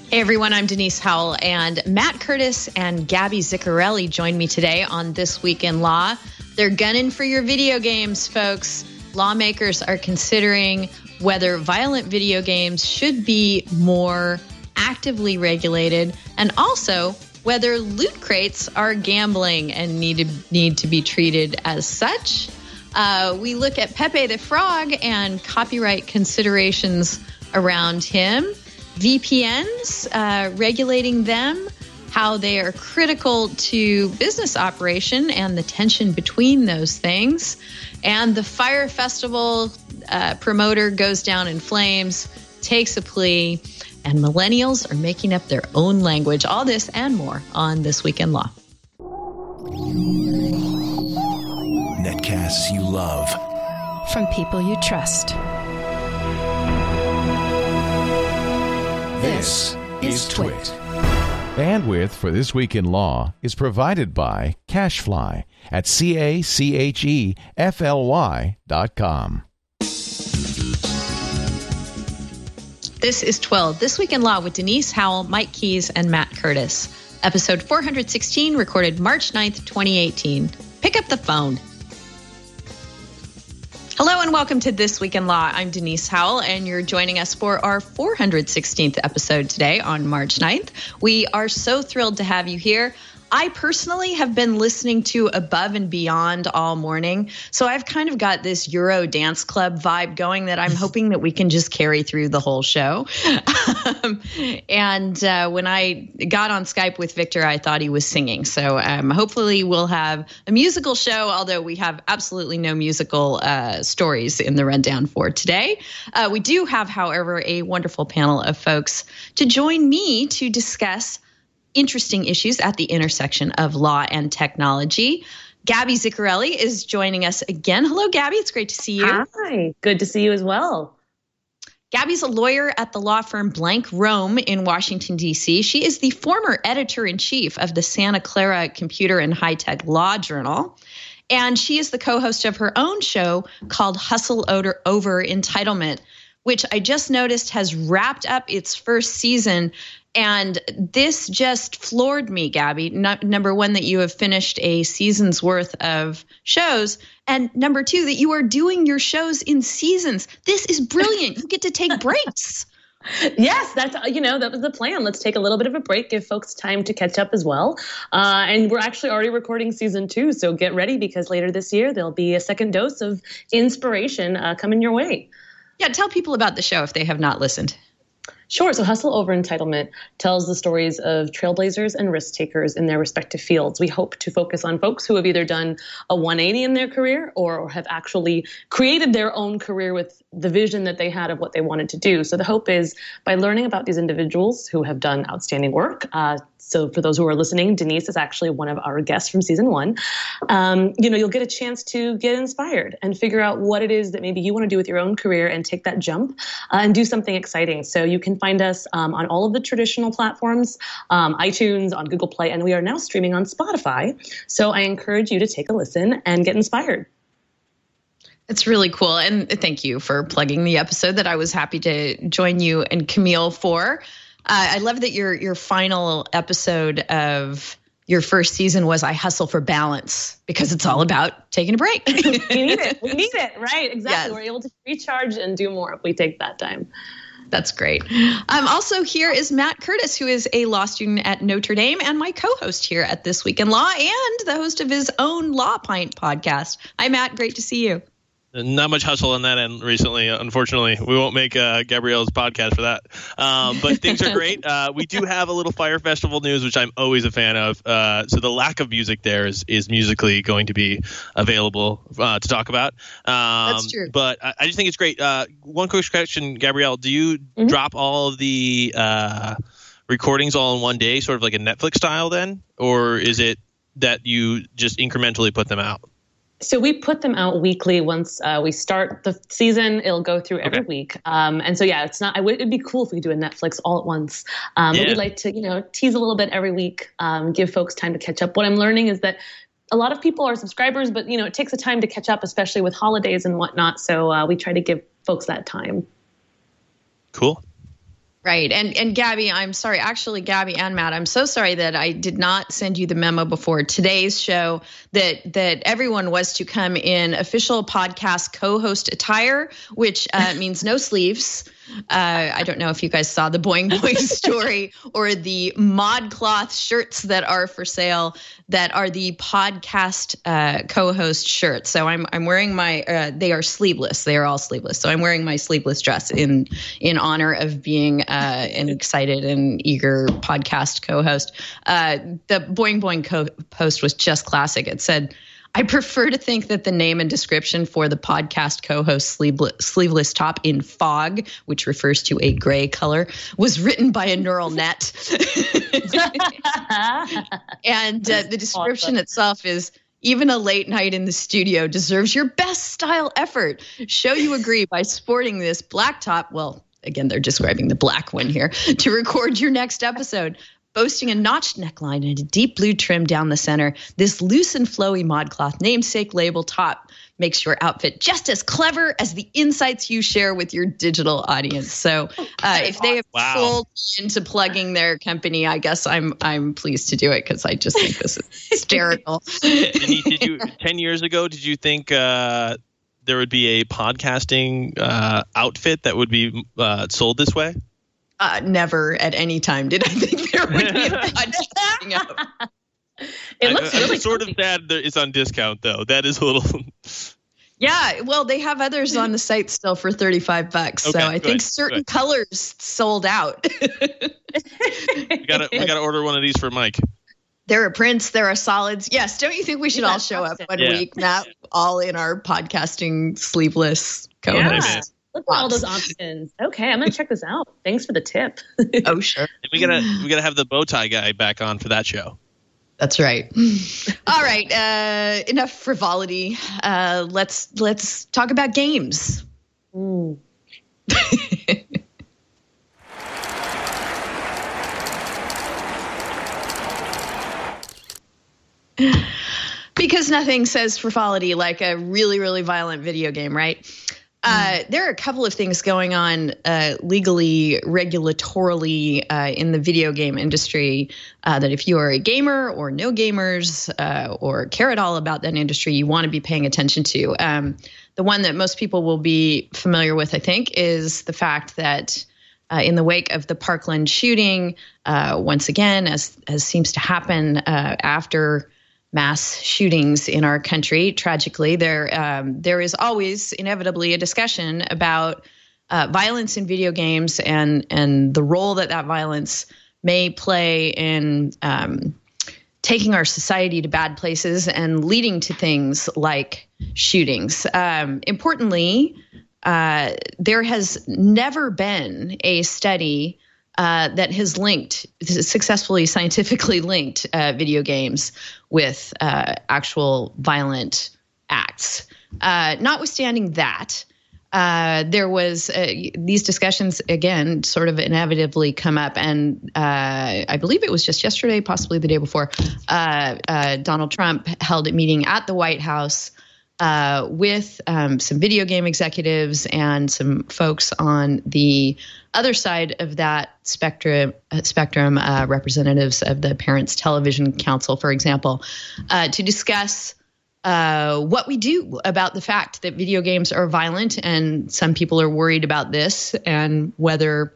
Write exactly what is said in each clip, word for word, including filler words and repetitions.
Hey everyone, I'm Denise Howell, and Matt Curtis and Gabby Ziccarelli joined me today on This Week in Law. They're gunning for your video games, folks. Lawmakers are considering whether violent video games should be more actively regulated, and also whether loot crates are gambling and need to, need to be treated as such. Uh, we look at Pepe the Frog and copyright considerations around him. V P Ns, uh, regulating them, how they are critical to business operation and the tension between those things. And the Fire Festival uh, promoter goes down in flames, takes a plea, and millennials are making up their own language. All this and more on This Week in Law. Netcasts you love. From people you trust. This is Twit. Bandwidth for This Week in Law is provided by CacheFly at C A C H E F L Y dot com. This is twelve, This Week in Law with Denise Howell, Mike Keys, and Matt Curtis. Episode four hundred sixteen, recorded March ninth, twenty eighteen. Pick up the phone. Hello and welcome to This Week in Law. I'm Denise Howell, and you're joining us for our four hundred sixteenth episode today on March ninth. We are so thrilled to have you here. I personally have been listening to Above and Beyond all morning, so I've kind of got this Euro dance club vibe going that I'm hoping that we can just carry through the whole show. um, and uh, when I got on Skype with Victor, I thought he was singing. So um, hopefully we'll have a musical show, although we have absolutely no musical uh, stories in the rundown for today. Uh, we do have, however, a wonderful panel of folks to join me to discuss interesting issues at the intersection of law and technology. Gabby Ziccarelli is joining us again. Hello, Gabby. It's great to see you. Hi. Good to see you as well. Gabby's a lawyer at the law firm Blank Rome in Washington, D C. She is the former editor-in-chief of the Santa Clara Computer and High-Tech Law Journal. And she is the co-host of her own show called Hustle Over, Over Entitlement, which I just noticed has wrapped up its first season. And this just floored me, Gabby. No, number one, that you have finished a season's worth of shows. And number two, that you are doing your shows in seasons. This is brilliant. You get to take breaks. Yes, that's, you know, that was the plan. Let's take a little bit of a break, give folks time to catch up as well. Uh, and we're actually already recording season two. So get ready, because later this year, there'll be a second dose of inspiration uh, coming your way. Yeah, tell people about the show if they have not listened. Sure. So Hustle Over Entitlement tells the stories of trailblazers and risk takers in their respective fields. We hope to focus on folks who have either done a one eighty in their career or have actually created their own career with the vision that they had of what they wanted to do. So the hope is, by learning about these individuals who have done outstanding work, uh, so for those who are listening, Denise is actually one of our guests from season one. Um, you know, you'll get a chance to get inspired and figure out what it is that maybe you want to do with your own career and take that jump uh, and do something exciting. So you can find us um, on all of the traditional platforms, um, iTunes, on Google Play, and we are now streaming on Spotify. So I encourage you to take a listen and get inspired. It's really cool. And thank you for plugging the episode that I was happy to join you and Camille for. Uh, I love that your your final episode of your first season was I Hustle for Balance, because it's all about taking a break. We need it. We need it. Right. Exactly. Yes. We're able to recharge and do more if we take that time. That's great. Um, also here is Matt Curtis, who is a law student at Notre Dame and my co-host here at This Week in Law and the host of his own Law Pint podcast. Hi, Matt. Great to see you. Not much hustle on that end recently, unfortunately. We won't make uh, Gabrielle's podcast for that. Um, but things are great. Uh, we do have a little Fire Festival news, which I'm always a fan of. Uh, so the lack of music there is, is musically going to be available uh, to talk about. Um, That's true. But I, I just think it's great. Uh, one quick question, Gabrielle. Do you Mm-hmm. drop all of the uh, recordings all in one day, sort of like a Netflix style then? Or is it that you just incrementally put them out? So we put them out weekly. Once uh, we start the season, it'll go through every Okay. week. Um, and so, yeah, it's not, I w- it'd be cool if we do a Netflix all at once. Um, Yeah. But we'd like to, you know, tease a little bit every week, um, give folks time to catch up. What I'm learning is that a lot of people are subscribers, but, you know, it takes a time to catch up, especially with holidays and whatnot. So uh, we try to give folks that time. Cool. Right. And and Gabby, I'm sorry. Actually, Gabby and Matt, I'm so sorry that I did not send you the memo before today's show that that everyone was to come in official podcast co-host attire, which uh, means no sleeves. Uh, I don't know if you guys saw the Boing Boing story or the ModCloth shirts that are for sale that are the podcast uh, co-host shirts. So I'm I'm wearing my uh, they are sleeveless. They are all sleeveless. So I'm wearing my sleeveless dress in in honor of being uh, an excited and eager podcast co-host. Uh, the Boing Boing co- post was just classic. It said, I prefer to think that the name and description for the podcast co-host sleeveless, sleeveless top in fog, which refers to a gray color, was written by a neural net. And uh, the description awesome. itself is, even a late night in the studio deserves your best style effort. Show you agree by sporting this black top. Well, again, they're describing the black one here to record your next episode. Boasting a notched neckline and a deep blue trim down the center, this loose and flowy ModCloth namesake label top makes your outfit just as clever as the insights you share with your digital audience. So uh, if they have wow. sold into plugging their company, I guess I'm I'm pleased to do it because I just think this is hysterical. Did, did you ten years ago? Did you think uh, there would be a podcasting uh, outfit that would be uh, sold this way? Uh, never at any time did I think there would be a podcasting out. It looks I, really I'm sort of sad that it's on discount, though. That is a little. Yeah, well, they have others on the site still for thirty-five bucks. Okay, so I good, think certain good. colors sold out. we gotta we gotta order one of these for Mike. There are prints, there are solids. Yes, don't you think we should yeah, all show up one yeah. week, Matt, all in our podcasting sleeveless co-host? Yeah. Look at all those options. Okay, I'm gonna check this out. Thanks for the tip. Oh, sure. And we gotta we gotta have the bow tie guy back on for that show. That's right. All right. Uh, enough frivolity. Uh, let's let's talk about games. Mm. Because nothing says frivolity like a really, really violent video game, right? Uh, there are a couple of things going on uh, legally, regulatorily uh, in the video game industry uh, that if you are a gamer or no gamers uh, or care at all about that industry, you want to be paying attention to. Um, the one that most people will be familiar with, I think, is the fact that uh, in the wake of the Parkland shooting, uh, once again, as, as seems to happen uh, after mass shootings in our country, tragically, there um, there is always inevitably a discussion about uh, violence in video games and and the role that that violence may play in um, taking our society to bad places and leading to things like shootings. Um, importantly, uh, there has never been a study Uh, that has linked, successfully scientifically linked uh, video games with uh, actual violent acts. Uh, notwithstanding that, uh, there was uh, these discussions, again, sort of inevitably come up. And uh, I believe it was just yesterday, possibly the day before, uh, uh, Donald Trump held a meeting at the White House uh, with um, some video game executives and some folks on the other side of that spectrum, uh, spectrum uh, representatives of the Parents Television Council, for example, uh, to discuss uh, what we do about the fact that video games are violent, and some people are worried about this and whether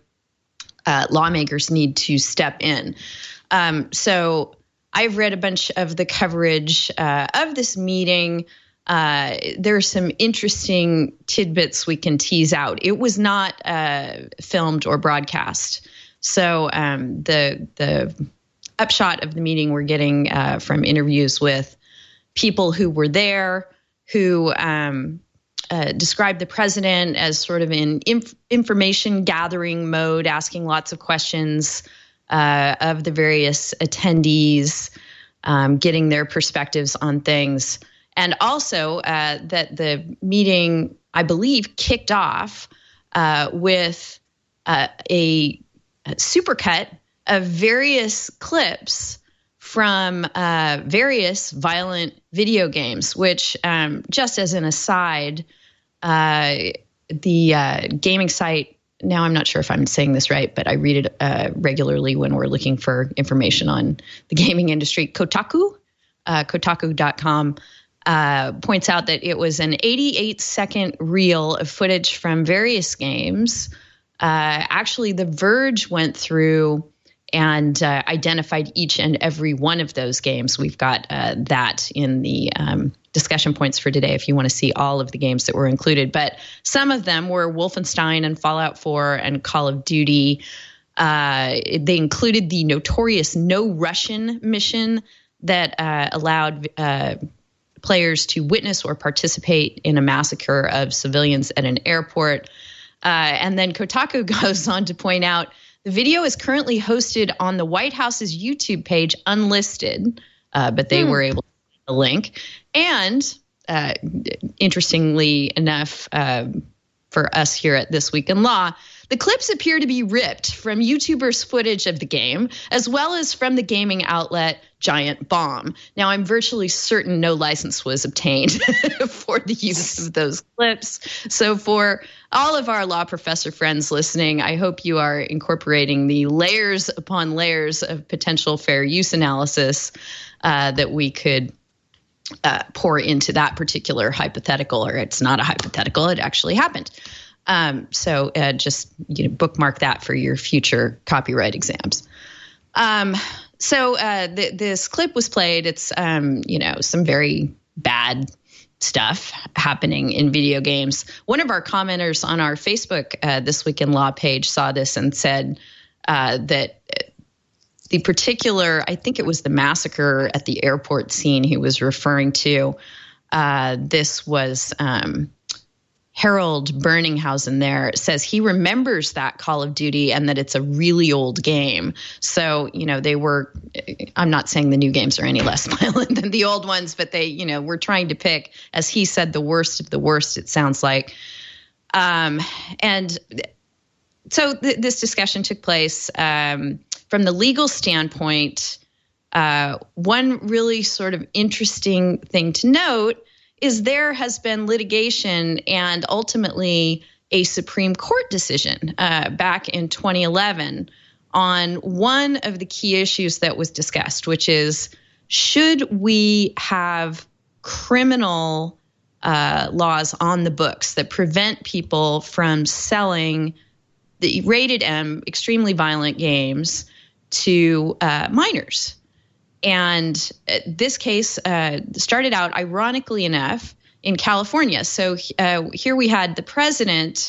uh, lawmakers need to step in. Um, so I've read a bunch of the coverage uh, of this meeting. Uh, there are some interesting tidbits we can tease out. It was not uh, filmed or broadcast. So um, the the upshot of the meeting we're getting uh, from interviews with people who were there, who um, uh, described the president as sort of in inf- information gathering mode, asking lots of questions uh, of the various attendees, um, getting their perspectives on things. And also uh, that the meeting, I believe, kicked off uh, with uh, a, a supercut of various clips from uh, various violent video games, which, um, just as an aside, uh, the uh, gaming site now I'm not sure if I'm saying this right, but I read it uh, regularly when we're looking for information on the gaming industry. Kotaku, uh, Kotaku dot com, uh, points out that it was an eighty-eight second reel of footage from various games. Uh, actually, The Verge went through and uh, identified each and every one of those games. We've got uh, that in the um, discussion points for today if you want to see all of the games that were included. But some of them were Wolfenstein and Fallout four and Call of Duty. Uh, they included the notorious No Russian mission that uh, allowed uh, players to witness or participate in a massacre of civilians at an airport. Uh, and then Kotaku goes on to point out, the video is currently hosted on the White House's YouTube page, unlisted, uh, but they hmm. were able to find a link. And uh, interestingly enough, uh, for us here at This Week in Law, the clips appear to be ripped from YouTubers' footage of the game, as well as from the gaming outlet Giant Bomb. Now, I'm virtually certain no license was obtained for the use of those clips. So for all of our law professor friends listening, I hope you are incorporating the layers upon layers of potential fair use analysis uh, that we could uh, pour into that particular hypothetical, or it's not a hypothetical, it actually happened. Um, so uh, just you know, bookmark that for your future copyright exams. Um, so uh, th- this clip was played. It's um, you know some very bad stuff happening in video games. One of our commenters on our Facebook uh, This Week in Law page saw this and said uh, that the particular, I think it was the massacre at the airport scene he was referring to. Uh, this was. Um, Harold Berninghausen there says he remembers that Call of Duty and that it's a really old game. So, you know, they were, I'm not saying the new games are any less violent than the old ones, but they, you know, were trying to pick, as he said, the worst of the worst, it sounds like. Um, and so th- this discussion took place um, from the legal standpoint. Uh, one really sort of interesting thing to note is there has been litigation and ultimately a Supreme Court decision uh, back in twenty eleven on one of the key issues that was discussed, which is, should we have criminal uh, laws on the books that prevent people from selling the rated M, extremely violent games to uh, minors? And this case uh, started out, ironically enough, in California. So uh, here we had the president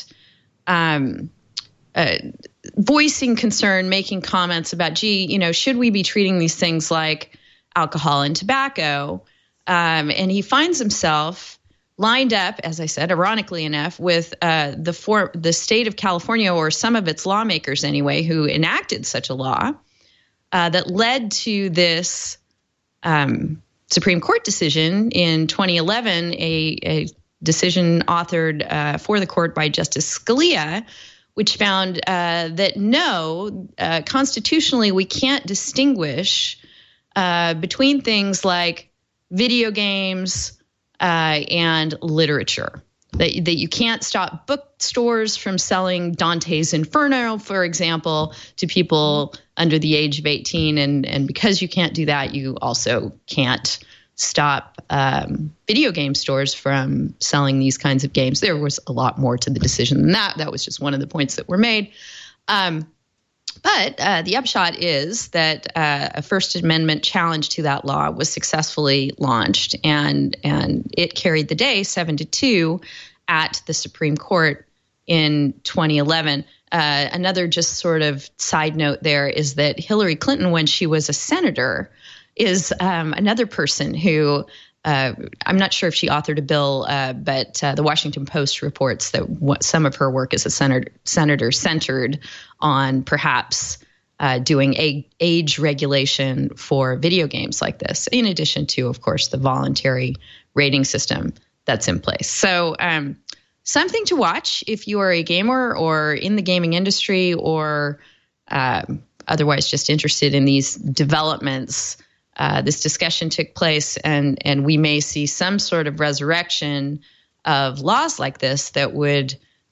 um, uh, voicing concern, making comments about, gee, you know, should we be treating these things like alcohol and tobacco? Um, and he finds himself lined up, as I said, ironically enough, with uh, the for, the state of California, or some of its lawmakers anyway, who enacted such a law. Uh, that led to this um, Supreme Court decision in twenty eleven, a, a decision authored uh, for the court by Justice Scalia, which found uh, that no, uh, constitutionally, we can't distinguish uh, between things like video games uh, and literature. That, that you can't stop bookstores from selling Dante's Inferno, for example, to people under the age of eighteen. And, and because you can't do that, you also can't stop um, video game stores from selling these kinds of games. There was a lot more to the decision than that. That was just one of the points that were made. Um, but uh, the upshot is that uh, a First Amendment challenge to that law was successfully launched, and and it carried the day seven to two at the Supreme Court in twenty eleven. Uh, another just sort of side note there is that Hillary Clinton, when she was a senator, is um, another person who uh, I'm not sure if she authored a bill, uh, but uh, the Washington Post reports that what, some of her work as a senator, senator centered on perhaps uh, doing a, age regulation for video games like this, in addition to, of course, the voluntary rating system that's in place. So um, something to watch if you are a gamer or in the gaming industry, or uh, otherwise just interested in these developments. Uh, this discussion took place, and and we may see some sort of resurrection of laws like this that would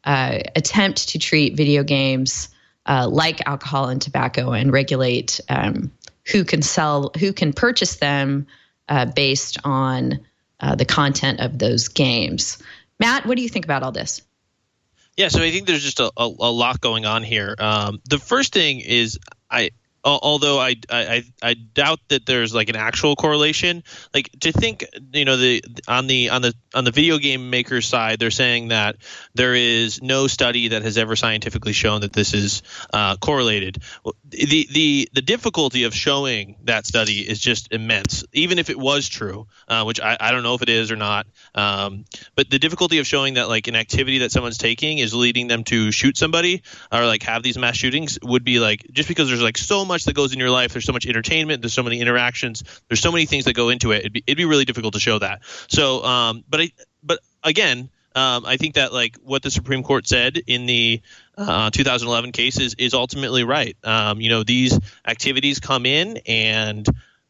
uh, attempt to treat video games uh, like alcohol and tobacco and regulate um, who can sell, who can purchase them uh, based on uh, the content of those games. Matt, what do you think about all this? Yeah, so I think there's just a, a, a lot going on here. Um, the first thing is I. Although I, I I doubt that there's like an actual correlation, like to think, you know, the on the on the on the video game maker's side, they're saying that there is no study that has ever scientifically shown that this is uh, correlated. The the the difficulty of showing that study is just immense, even if it was true, uh, which I, I don't know if it is or not. Um, but the difficulty of showing that like an activity that someone's taking is leading them to shoot somebody or like have these mass shootings would be like, just because there's like so much that goes in your life, there's so much entertainment, there's so many interactions, there's so many things that go into it. It'd be, it'd be really difficult to show that. So, um, but I, but again, um, I think that like what the Supreme Court said in the uh, two thousand eleven case is, is ultimately right. Um, you know, these activities come in and,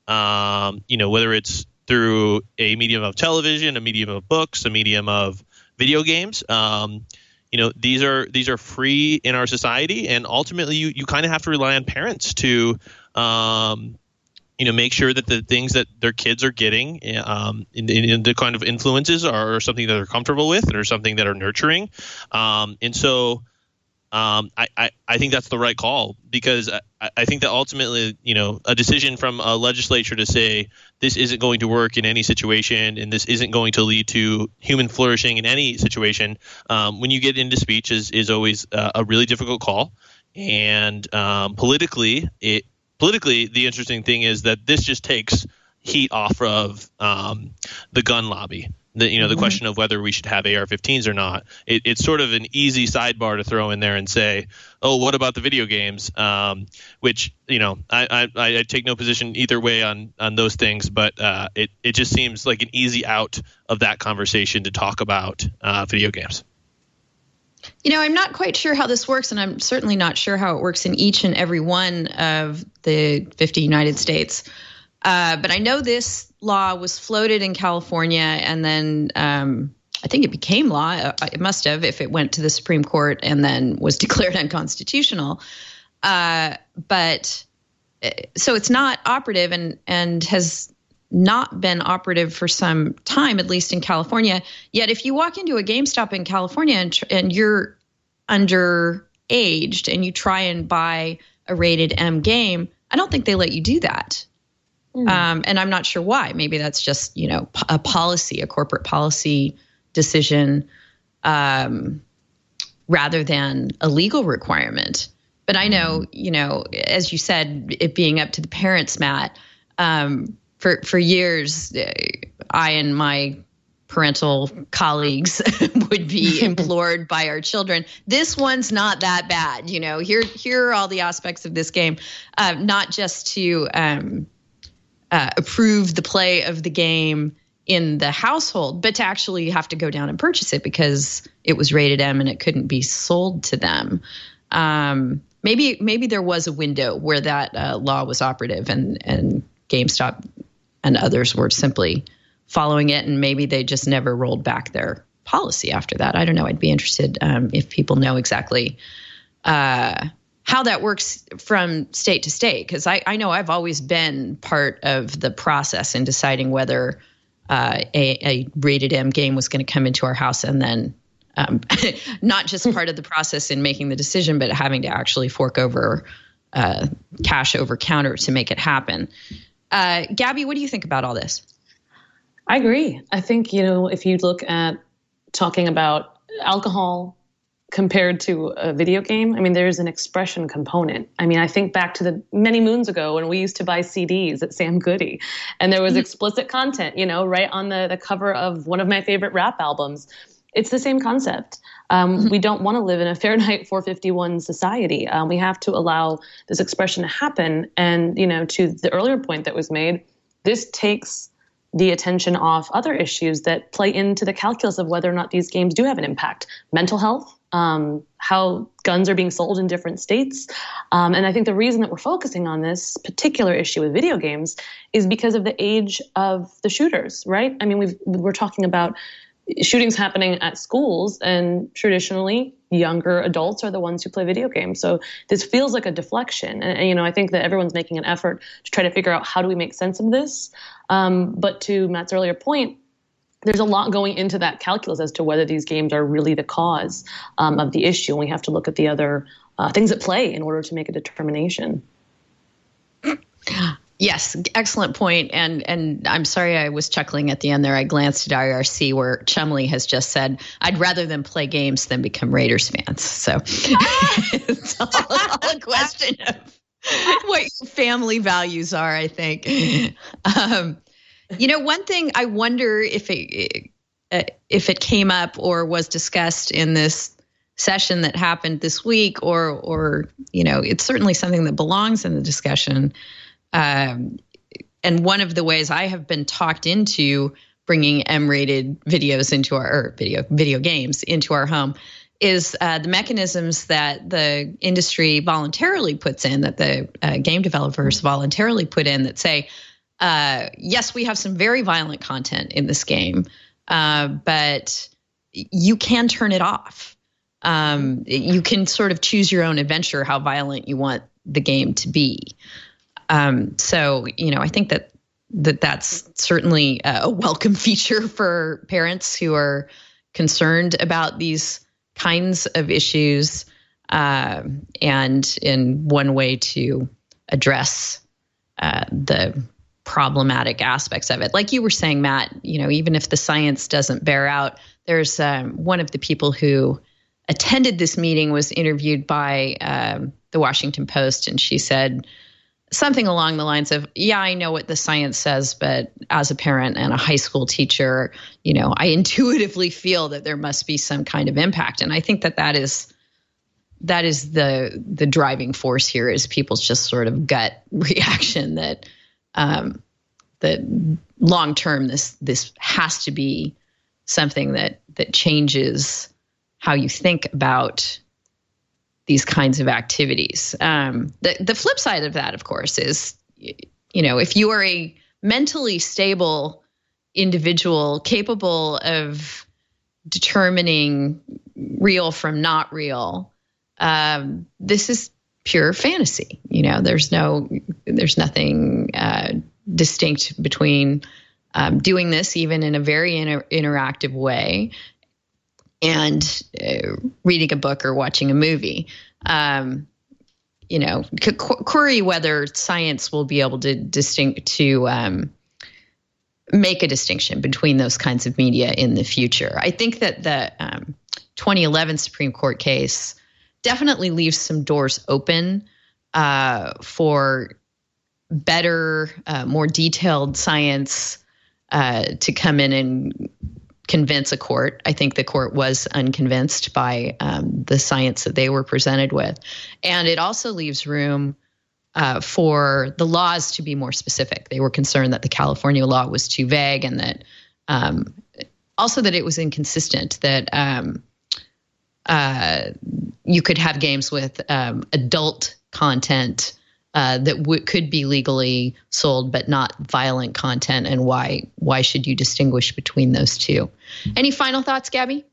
um, you know, whether it's through a medium of television, a medium of books, a medium of video games, um, you know, these are these are free in our society, and ultimately, you, you kind of have to rely on parents to, um, you know, make sure that the things that their kids are getting, um, in, in, in the kind of influences are something that they're comfortable with, and are something that are nurturing, um, and so. Um, I, I, I think that's the right call, because I, I think that ultimately, you know, a decision from a legislature to say this isn't going to work in any situation and this isn't going to lead to human flourishing in any situation, um, when you get into speech is, is always uh, a really difficult call. And um, politically, it politically, the interesting thing is that this just takes heat off of um, the gun lobby. The, you know, the mm-hmm. question of whether we should have A R fifteens or not. It, it's sort of an easy sidebar to throw in there and say, oh, what about the video games? Um, which, you know, I, I, I take no position either way on, on those things, but uh, it, it just seems like an easy out of that conversation to talk about uh, video games. You know, I'm not quite sure how this works, and I'm certainly not sure how it works in each and every one of the fifty United States. Uh, but I know this law was floated in California, and then um, I think it became law. It must have, if it went to the Supreme Court and then was declared unconstitutional. Uh, but so it's not operative, and and has not been operative for some time, at least in California. Yet, if you walk into a GameStop in California and, and you're underaged and you try and buy a rated M game, I don't think they let you do that. Mm. Um, and I'm not sure why. Maybe that's just, you know, a policy, a corporate policy decision, um, rather than a legal requirement. But I know, you know, as you said, it being up to the parents, Matt, um, for, for years, I and my parental colleagues would be implored by our children. This one's not that bad. You know, here, here are all the aspects of this game, uh, not just to, um, Uh, approve the play of the game in the household, but to actually have to go down and purchase it because it was rated M and it couldn't be sold to them. Um, maybe maybe there was a window where that uh, law was operative, and, and GameStop and others were simply following it, and maybe they just never rolled back their policy after that. I don't know. I'd be interested um, if people know exactly uh how that works from state to state, because I, I know I've always been part of the process in deciding whether uh, a, a rated M game was going to come into our house, and then um, not just part of the process in making the decision, but having to actually fork over uh, cash over counter to make it happen. Uh, Gabby, what do you think about all this? I agree. I think, you know, if you look at talking about alcohol compared to a video game, I mean, there's an expression component. I mean, I think back to the many moons ago when we used to buy C Ds at Sam Goody, and there was explicit content, you know, right on the, the cover of one of my favorite rap albums. It's the same concept. Um, mm-hmm. We don't want to live in a Fahrenheit four fifty-one society. Um, we have to allow this expression to happen. And, you know, to the earlier point that was made, this takes the attention off other issues that play into the calculus of whether or not these games do have an impact. Mental health, um, how guns are being sold in different states. Um, and I think the reason that we're focusing on this particular issue with video games is because of the age of the shooters, right? I mean, we've, we're talking about shootings happening at schools, and traditionally younger adults are the ones who play video games. So this feels like a deflection. And, and you know, I think that everyone's making an effort to try to figure out how do we make sense of this. Um, but to Matt's earlier point, there's a lot going into that calculus as to whether these games are really the cause um, of the issue. And we have to look at the other uh, things at play in order to make a determination. Yes, excellent point. And and I'm sorry I was chuckling at the end there. I glanced at I R C where Chumley has just said, I'd rather them play games than become Raiders fans. So it's all, all a question of what your family values are, I think. Um, you know, one thing I wonder if it, if it came up or was discussed in this session that happened this week, or, or you know, it's certainly something that belongs in the discussion. Um, and one of the ways I have been talked into bringing M-rated videos into our or video video games into our home is uh, the mechanisms that the industry voluntarily puts in, that the uh, game developers voluntarily put in, that say, uh, yes, we have some very violent content in this game, uh, but you can turn it off. Um, you can sort of choose your own adventure, how violent you want the game to be. Um, so, you know, I think that, that that's certainly a welcome feature for parents who are concerned about these kinds of issues, uh, and in one way to address uh, the problematic aspects of it. Like you were saying, Matt, you know, even if the science doesn't bear out, there's um, one of the people who attended this meeting was interviewed by um, the Washington Post, and she said something along the lines of, yeah, I know what the science says, but as a parent and a high school teacher, you know, I intuitively feel that there must be some kind of impact. And I think that that is, that is the, the driving force here, is people's just sort of gut reaction that, um, that long term, this, this has to be something that, that changes how you think about these kinds of activities. Um, the, the flip side of that, of course, is, you know, if you are a mentally stable individual capable of determining real from not real, um, this is pure fantasy. You know, there's no, there's nothing uh, distinct between um, doing this, even in a very inter- interactive way, and uh, reading a book or watching a movie. Um, you know, c- query whether science will be able to distinct to um, make a distinction between those kinds of media in the future. I think that the um, twenty eleven Supreme Court case definitely leaves some doors open uh, for better, uh, more detailed science uh, to come in and convince a court. I think the court was unconvinced by um, the science that they were presented with. And it also leaves room uh, for the laws to be more specific. They were concerned that the California law was too vague, and that um, also that it was inconsistent, that um, uh, you could have games with um, adult content Uh, that w- could be legally sold, but not violent content, and why why should you distinguish between those two? Any final thoughts, Gabby?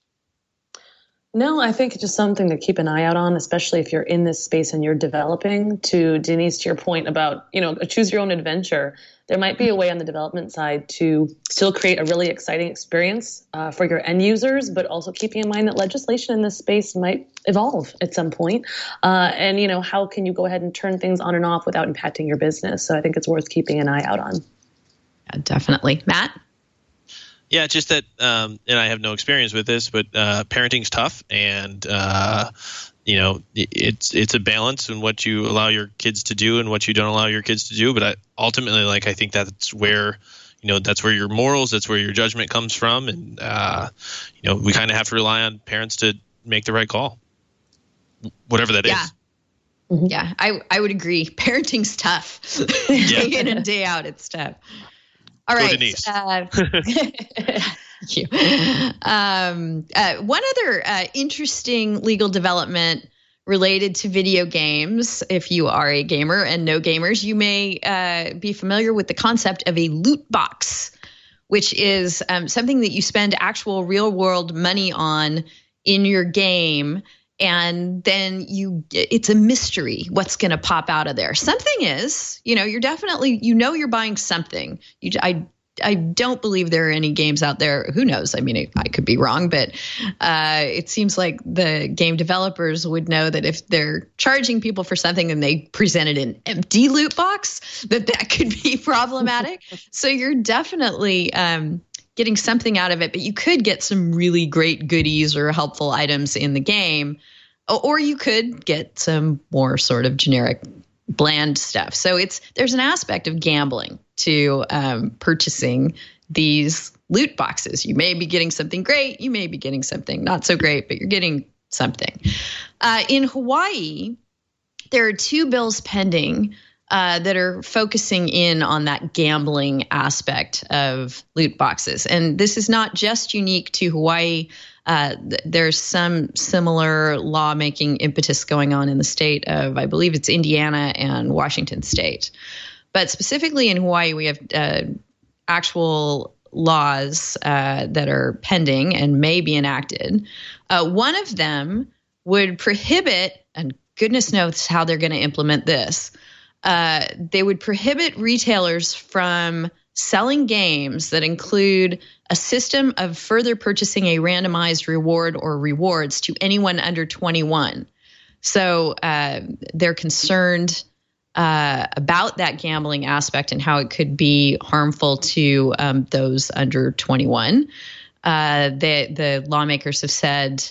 No, I think it's just something to keep an eye out on, especially if you're in this space and you're developing. To Denise, to your point about, you know, choose your own adventure, there might be a way on the development side to still create a really exciting experience uh, for your end users, but also keeping in mind that legislation in this space might evolve at some point. Uh, and, you know, how can you go ahead and turn things on and off without impacting your business? So I think it's worth keeping an eye out on. Yeah, definitely. Matt? Yeah, just that, um, and I have no experience with this, but uh, parenting's tough, and uh, you know, it's it's a balance in what you allow your kids to do and what you don't allow your kids to do. But I, ultimately, like I think that's where, you know, that's where your morals, that's where your judgment comes from, and uh, you know, we kind of have to rely on parents to make the right call, whatever that yeah. is. Mm-hmm. Yeah, I I would agree. Parenting's tough. Day in and day out, it's tough. All Go right. Denise. Uh, thank you. Um, uh, one other uh, interesting legal development related to video games, if you are a gamer, and no gamers, you may uh, be familiar with the concept of a loot box, which is um, something that you spend actual real world money on in your game. And then you, it's a mystery what's going to pop out of there. Something is, you know, you're definitely, you know, you're buying something. You, I, I don't believe there are any games out there. Who knows? I mean, it, I could be wrong, but uh, it seems like the game developers would know that if they're charging people for something and they presented an empty loot box, that that could be problematic. So you're definitely um, getting something out of it, but you could get some really great goodies or helpful items in the game, or you could get some more sort of generic bland stuff. So it's there's an aspect of gambling to um, purchasing these loot boxes. You may be getting something great, you may be getting something not so great, but you're getting something. Uh, in Hawaii, there are two bills pending Uh, that are focusing in on that gambling aspect of loot boxes. And this is not just unique to Hawaii. Uh, th- there's some similar lawmaking impetus going on in the state of, I believe it's Indiana and Washington State. But specifically in Hawaii, we have uh, actual laws uh, that are pending and may be enacted. Uh, one of them would prohibit, and goodness knows how they're going to implement this, Uh, they would prohibit retailers from selling games that include a system of further purchasing a randomized reward or rewards to anyone under twenty-one. So uh, they're concerned uh, about that gambling aspect and how it could be harmful to um, those under twenty-one. Uh, the, the lawmakers have said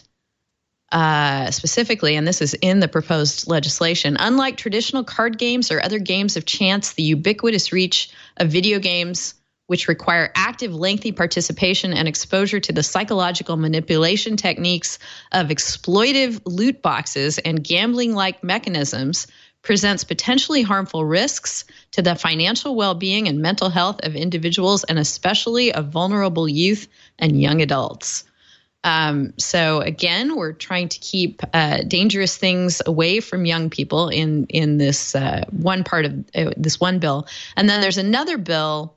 Uh, specifically, and this is in the proposed legislation, unlike traditional card games or other games of chance, the ubiquitous reach of video games, which require active, lengthy participation and exposure to the psychological manipulation techniques of exploitive loot boxes and gambling-like mechanisms, presents potentially harmful risks to the financial well-being and mental health of individuals, and especially of vulnerable youth and young adults. Um, so again, we're trying to keep uh, dangerous things away from young people in in this uh, one part of uh, this one bill. And then there's another bill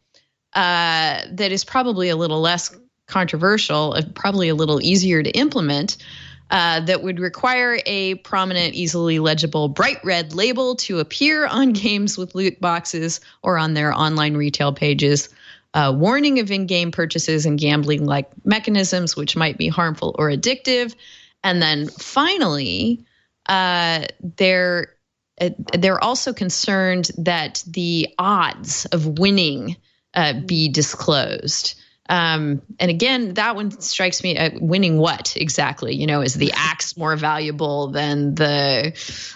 uh, that is probably a little less controversial, uh, probably a little easier to implement, uh, that would require a prominent, easily legible, bright red label to appear on games with loot boxes or on their online retail pages. Uh, warning of in-game purchases and gambling-like mechanisms, which might be harmful or addictive. And then finally, uh, they're, uh, they're also concerned that the odds of winning uh, be disclosed. Um, and again, that one strikes me, uh, winning what exactly? You know, is the axe more valuable than the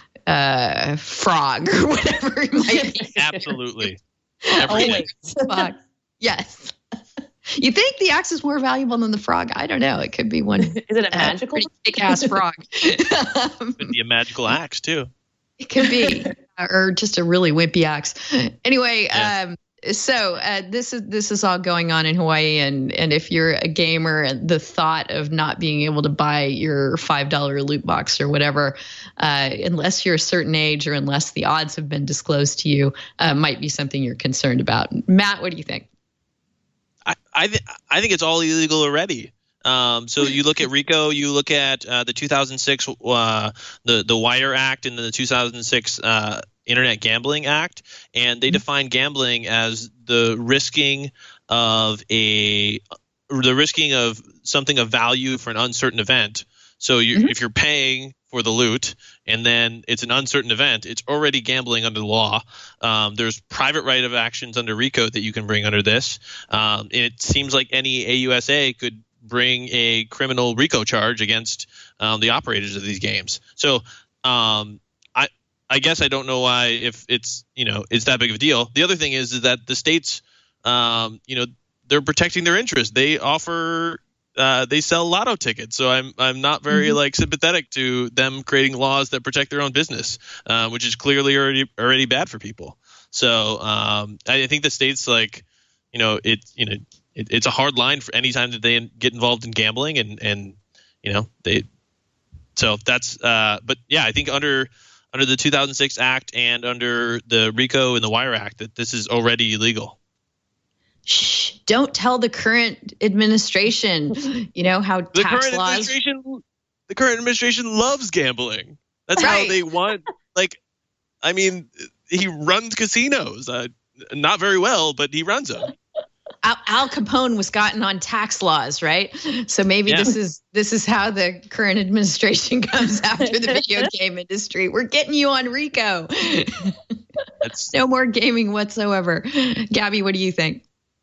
uh, frog or whatever it might be? Absolutely. Always. Yes. You think the axe is more valuable than the frog? I don't know. It could be one. Is it a magical? Uh, big ass frog. um, could be a magical axe too. It could be, or just a really wimpy axe. Anyway, Yeah. um, so uh, this is this is all going on in Hawaii, and and if you're a gamer, the thought of not being able to buy your five dollar loot box or whatever, uh, unless you're a certain age or unless the odds have been disclosed to you, uh, might be something you're concerned about. Matt, what do you think? I I, th- I think it's all illegal already. Um, so you look at RICO, you look at uh, the two thousand six uh, the the Wire Act and the two thousand six uh, Internet Gambling Act, and they define gambling as the risking of a the risking of something of value for an uncertain event. So you, mm-hmm. if you're paying for the loot and then it's an uncertain event, it's already gambling under the law. Um, there's private right of actions under RICO that you can bring under this. Um, and it seems like any A U S A could bring a criminal RICO charge against um, the operators of these games. So um, I I guess I don't know why, if it's, you know, it's that big of a deal. The other thing is, is that the states, um, you know, they're protecting their interests. They offer Uh, they sell lotto tickets, so I'm I'm not very mm-hmm. like sympathetic to them creating laws that protect their own business, uh, which is clearly already already bad for people. So um, I, I think the states, like, you know, it you know it, it's a hard line for any time that they get involved in gambling, and and you know they. So that's uh, but yeah, I think under under the two thousand six Act and under the RICO and the Wire Act, that this is already illegal. shh, don't tell the current administration, you know, how the tax current laws. Administration, the current administration loves gambling. That's Right. how they want, like, I mean, he runs casinos. Uh, not very well, but he runs them. Al, Al Capone was gotten on tax laws, right? So maybe Yeah. this is this is how the current administration comes after the video game industry. We're getting you on RICO. That's No more gaming whatsoever. Gabby, what do you think?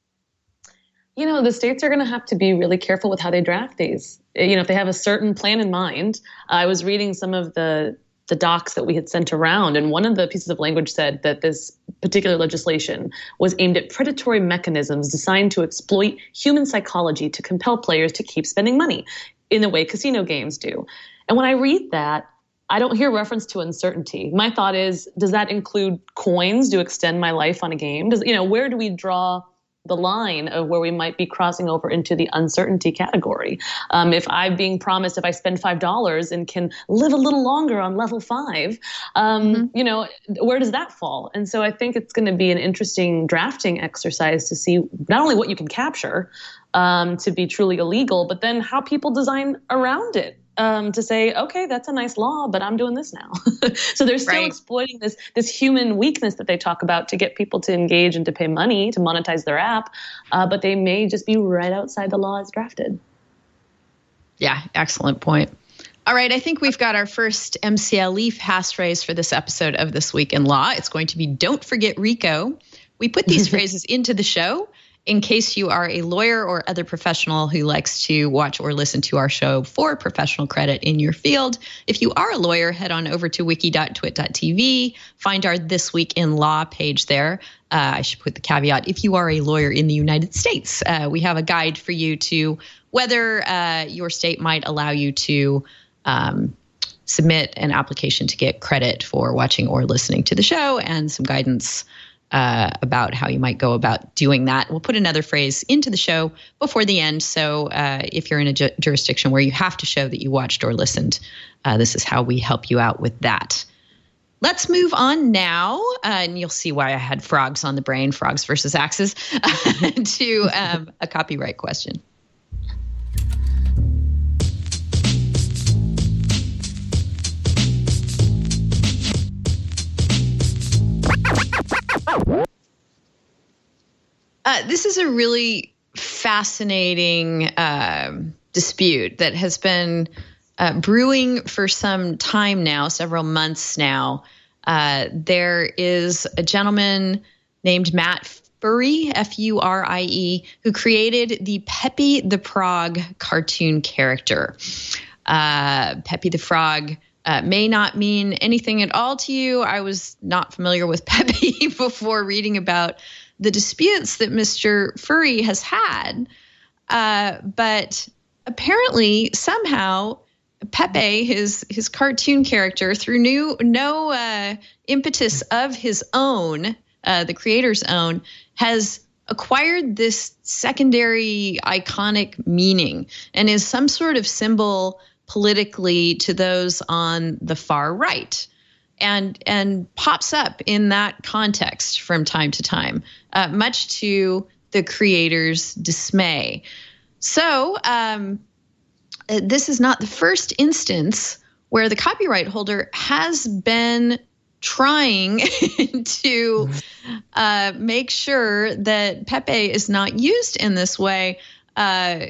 You know, the states are going to have to be really careful with how they draft these. You know, if they have a certain plan in mind. I was reading some of the the docs that we had sent around, and one of the pieces of language said that this particular legislation was aimed at predatory mechanisms designed to exploit human psychology to compel players to keep spending money in the way casino games do. And when I read that, I don't hear reference to uncertainty. My thought is, does that include coins to extend my life on a game? Does, you know, where do we draw the line of where we might be crossing over into the uncertainty category? Um, if I'm being promised if I spend five dollars and can live a little longer on level five, um, mm-hmm. you know, where does that fall? And so I think it's going to be an interesting drafting exercise to see not only what you can capture um, to be truly illegal, but then how people design around it. Um, to say, okay, that's a nice law, but I'm doing this now. So they're still Right. exploiting this this human weakness that they talk about to get people to engage and to pay money to monetize their app, uh, but they may just be right outside the law as drafted. Yeah, excellent point. All right, I think we've got our first M C L E passphrase for this episode of This Week in Law. It's going to be, don't forget RICO. We put these phrases into the show in case you are a lawyer or other professional who likes to watch or listen to our show for professional credit in your field. If you are a lawyer, head on over to wiki dot twit dot t v, find our This Week in Law page there. Uh, I should put the caveat, if you are a lawyer in the United States, uh, we have a guide for you to whether uh, your state might allow you to um, submit an application to get credit for watching or listening to the show, and some guidance Uh, about how you might go about doing that. We'll put another phrase into the show before the end. So uh, if you're in a ju- jurisdiction where you have to show that you watched or listened, uh, this is how we help you out with that. Let's move on now, uh, and you'll see why I had frogs on the brain, frogs versus axes, to um, a copyright question. Uh, this is a really fascinating uh, dispute that has been uh, brewing for some time now, several months now. Uh, there is a gentleman named Matt Furrie, F U R I E, who created the Pepe the Frog cartoon character. Uh, Pepe the Frog Uh, may not mean anything at all to you. I was not familiar with Pepe before reading about the disputes that Mister Furrie has had. Uh, but apparently, somehow, Pepe, his his cartoon character, through new, no uh, impetus of his own, uh, the creator's own, has acquired this secondary iconic meaning and is some sort of symbol politically to those on the far right, and and pops up in that context from time to time, uh, much to the creator's dismay. So um, this is not the first instance where the copyright holder has been trying to uh, make sure that Pepe is not used in this way. Uh,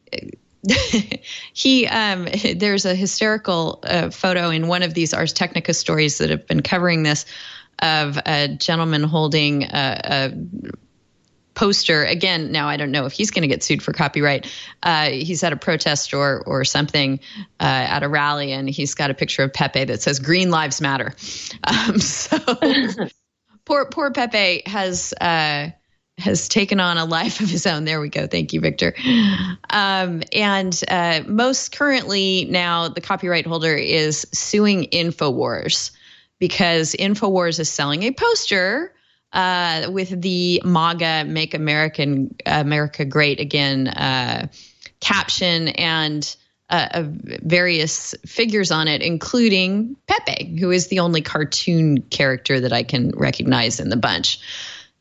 he um, there's a hysterical uh, photo in one of these Ars Technica stories that have been covering this, of a gentleman holding a, a poster. Again, now I don't know if he's going to get sued for copyright. Uh, he's at a protest or or something uh, at a rally, and he's got a picture of Pepe that says "Green Lives Matter." Um, so poor poor Pepe has. Uh, has taken on a life of his own. There we go. Thank you, Victor. Um, and uh, most currently now, the copyright holder is suing InfoWars because InfoWars is selling a poster uh, with the MAGA Make American America Great Again uh, caption and uh, uh, various figures on it, including Pepe, who is the only cartoon character that I can recognize in the bunch.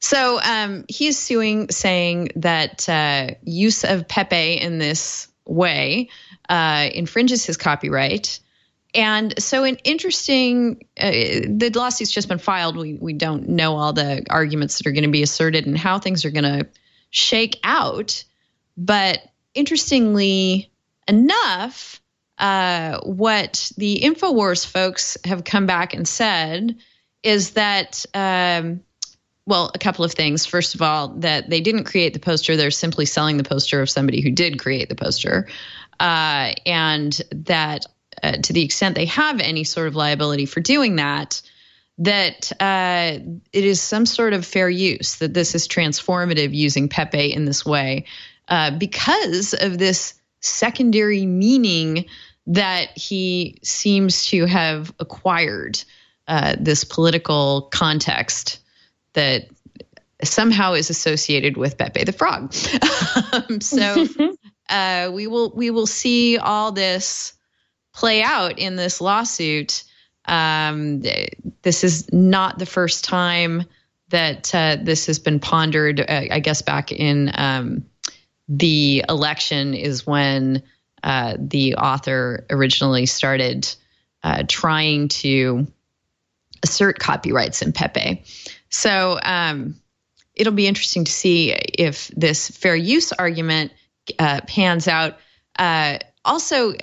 So um, he's suing, saying that uh, use of Pepe in this way uh, infringes his copyright. And so an interesting, uh, the lawsuit's just been filed. We we don't know all the arguments that are going to be asserted and how things are going to shake out. But interestingly enough, uh, what the InfoWars folks have come back and said is that, um, well, a couple of things. First of all, that they didn't create the poster. They're simply selling the poster of somebody who did create the poster. Uh, and that uh, to the extent they have any sort of liability for doing that, that uh, it is some sort of fair use, that this is transformative using Pepe in this way uh, because of this secondary meaning that he seems to have acquired, uh, this political context that somehow is associated with Pepe the Frog. um, so uh, we will we will see all this play out in this lawsuit. Um, this is not the first time that uh, this has been pondered. Uh, I guess back in um, the election is when uh, the author originally started uh, trying to assert copyrights in Pepe. So um, it'll be interesting to see if this fair use argument uh, pans out. Uh, also,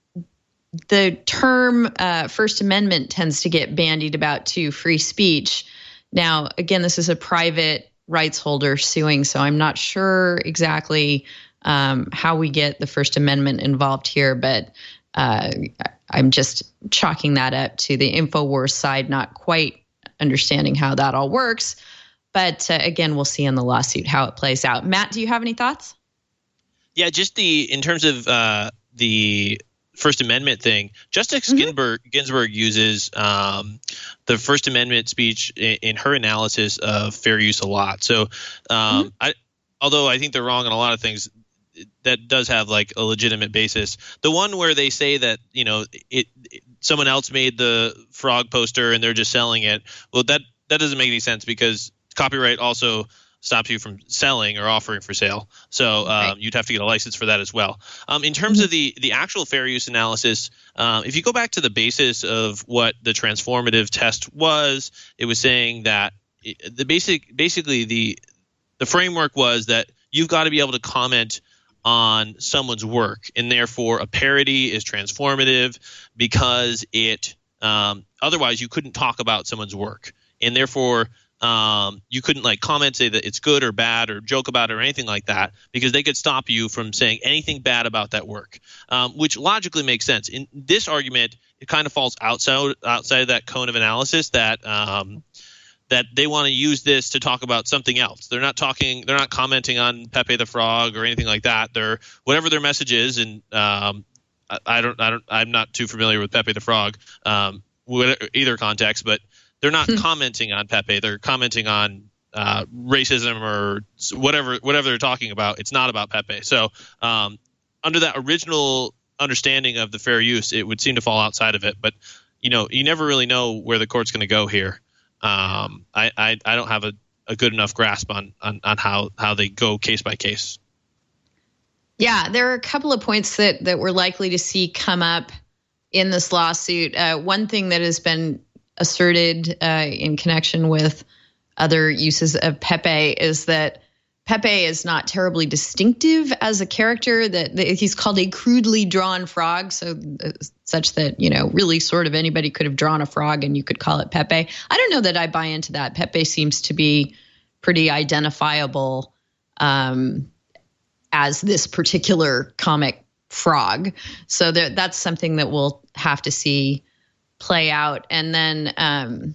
the term uh, First Amendment tends to get bandied about to free speech. Now, again, this is a private rights holder suing, so I'm not sure exactly um, how we get the First Amendment involved here, but uh, I'm just chalking that up to the InfoWars side, not quite understanding how that all works. But uh, again, we'll see in the lawsuit how it plays out. Matt, do you have any thoughts? Yeah, just the in terms of uh, the First Amendment thing, Justice Mm-hmm. Ginsburg, Ginsburg uses um, the First Amendment speech in, in her analysis of fair use a lot. So, um, Mm-hmm. I, although I think they're wrong on a lot of things, that does have like a legitimate basis. The one where they say that, you know, it, it someone else made the frog poster and they're just selling it. Well, that that doesn't make any sense because copyright also stops you from selling or offering for sale. So um, right. you'd have to get a license for that as well. Um, in terms mm-hmm. of the the actual fair use analysis, um, if you go back to the basis of what the transformative test was, it was saying that it, the basic basically the the framework was that you've got to be able to comment on someone's work, and therefore a parody is transformative because it um, otherwise you couldn't talk about someone's work, and therefore um, you couldn't like comment, say that it's good or bad or joke about it or anything like that, because they could stop you from saying anything bad about that work, um, which logically makes sense. In this argument, it kind of falls outside outside of that cone of analysis that um, that they want to use this to talk about something else. They're not talking, they're not commenting on Pepe the Frog or anything like that. They're whatever their message is, and um, I, I don't, I don't, I'm not too familiar with Pepe the Frog, um, either context, but they're not commenting on Pepe. They're commenting on uh, racism or whatever, whatever they're talking about. It's not about Pepe. So um, under that original understanding of the fair use, it would seem to fall outside of it. But you know, you never really know where the court's going to go here. Um, I, I, I don't have a, a good enough grasp on, on, on how, how they go case by case. Yeah, there are a couple of points that, that we're likely to see come up in this lawsuit. Uh, one thing that has been asserted uh, in connection with other uses of Pepe is that Pepe is not terribly distinctive as a character, that, that he's called a crudely drawn frog, so uh, such that, you know, really sort of anybody could have drawn a frog and you could call it Pepe. I don't know that I buy into that. Pepe seems to be pretty identifiable um, as this particular comic frog. So there, that's something that we'll have to see play out. And then um,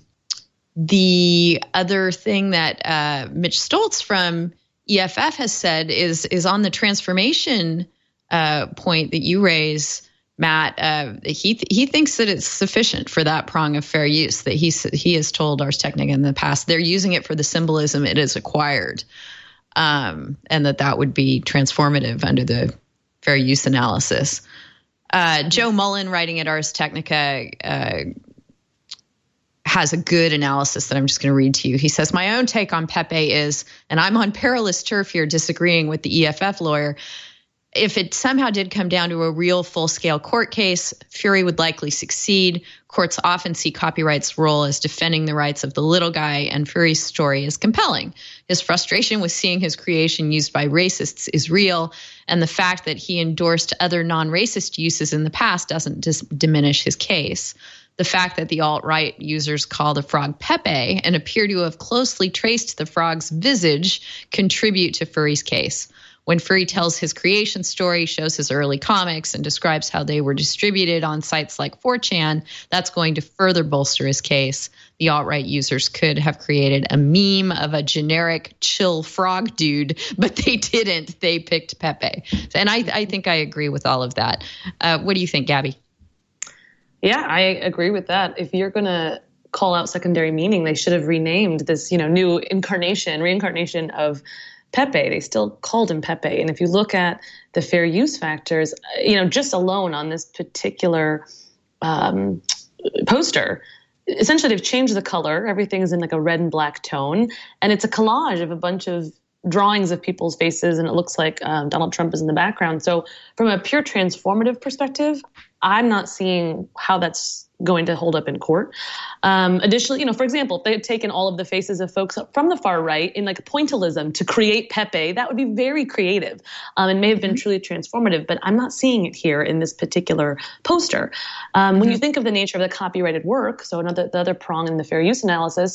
the other thing that uh, Mitch Stoltz from E F F has said is is on the transformation uh, point that you raise, Matt. Uh, he th- he thinks that it's sufficient for that prong of fair use. That he's he has told Ars Technica in the past they're using it for the symbolism it is acquired, um, and that that would be transformative under the fair use analysis. Uh, Joe Mullen, writing at Ars Technica, uh, has a good analysis that I'm just going to read to you. He says, my own take on Pepe is, and I'm on perilous turf here disagreeing with the E F F lawyer, if it somehow did come down to a real full-scale court case, Fury would likely succeed. Courts often see copyright's role as defending the rights of the little guy, and Fury's story is compelling. His frustration with seeing his creation used by racists is real, and the fact that he endorsed other non-racist uses in the past doesn't dis- diminish his case. The fact that the alt-right users call the frog Pepe and appear to have closely traced the frog's visage contribute to Fury's case. When Fury tells his creation story, shows his early comics, and describes how they were distributed on sites like four chan, that's going to further bolster his case. The alt-right users could have created a meme of a generic chill frog dude, but they didn't. They picked Pepe. And I, I think I agree with all of that. Uh, what do you think, Gabby? Yeah, I agree with that. If you're going to call out secondary meaning, they should have renamed this, you know, new incarnation, reincarnation of Pepe. They still called him Pepe. And if you look at the fair use factors, you know, just alone on this particular um, poster, essentially they've changed the color. Everything is in like a red and black tone. And it's a collage of a bunch of drawings of people's faces. And it looks like um, Donald Trump is in the background. So from a pure transformative perspective, I'm not seeing how that's going to hold up in court. Um, additionally, you know, for example, if they had taken all of the faces of folks from the far right in like a pointillism to create Pepe, that would be very creative um, and may have been truly transformative, but I'm not seeing it here in this particular poster. Um, when you think of the nature of the copyrighted work, so another the other prong in the fair use analysis,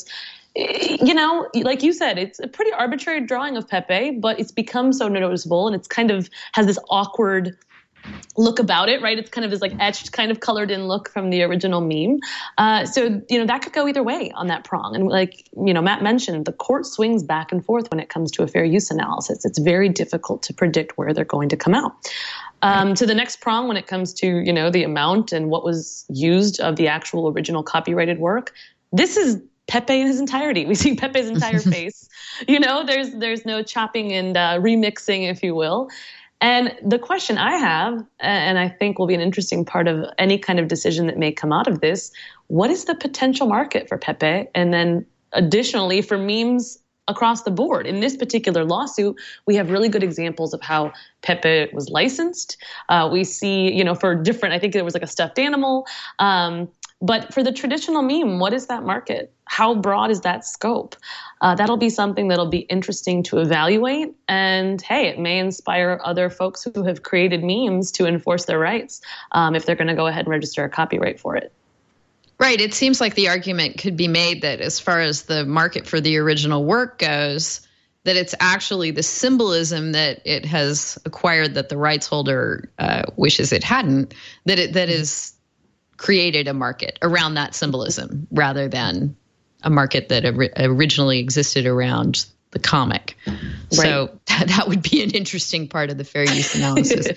you know, like you said, it's a pretty arbitrary drawing of Pepe, but it's become so noticeable and it's kind of has this awkward look about it, right? It's kind of this like etched, kind of colored in look from the original meme. Uh, so, you know, that could go either way on that prong. And like, you know, Matt mentioned, the court swings back and forth when it comes to a fair use analysis. It's very difficult to predict where they're going to come out. Um, to the next prong, when it comes to, you know, the amount and what was used of the actual original copyrighted work, this is Pepe in his entirety. We see Pepe's entire face. You know, there's there's no chopping and uh, remixing, if you will. And the question I have, and I think will be an interesting part of any kind of decision that may come out of this, what is the potential market for Pepe? And then additionally for memes across the board. In this particular lawsuit, we have really good examples of how Pepe was licensed. Uh, we see, you know, for different, I think there was like a stuffed animal. Um, But for the traditional meme, what is that market? How broad is that scope? Uh, that'll be something that'll be interesting to evaluate. And hey, it may inspire other folks who have created memes to enforce their rights um, if they're going to go ahead and register a copyright for it. Right. It seems like the argument could be made that as far as the market for the original work goes, that it's actually the symbolism that it has acquired that the rights holder uh, wishes it hadn't, that it that is created a market around that symbolism rather than a market that or- originally existed around the comic. Right. So that, that would be an interesting part of the fair use analysis.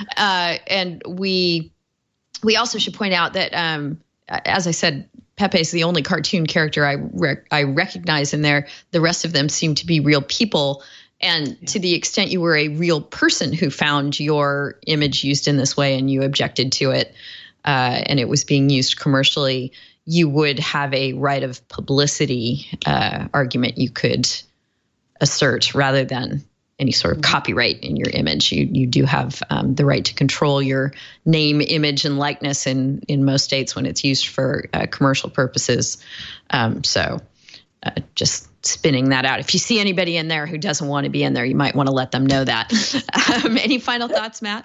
uh, and we we also should point out that, um, as I said, Pepe is the only cartoon character I rec- I recognize in there. The rest of them seem to be real people. And yeah. to the extent you were a real person who found your image used in this way and you objected to it, Uh, and it was being used commercially, you would have a right of publicity uh, argument you could assert rather than any sort of copyright in your image. You you do have um, the right to control your name, image, and likeness in, in most states when it's used for uh, commercial purposes. Um, so uh, just spinning that out. If you see anybody in there who doesn't want to be in there, you might want to let them know that. um, any final thoughts, Matt?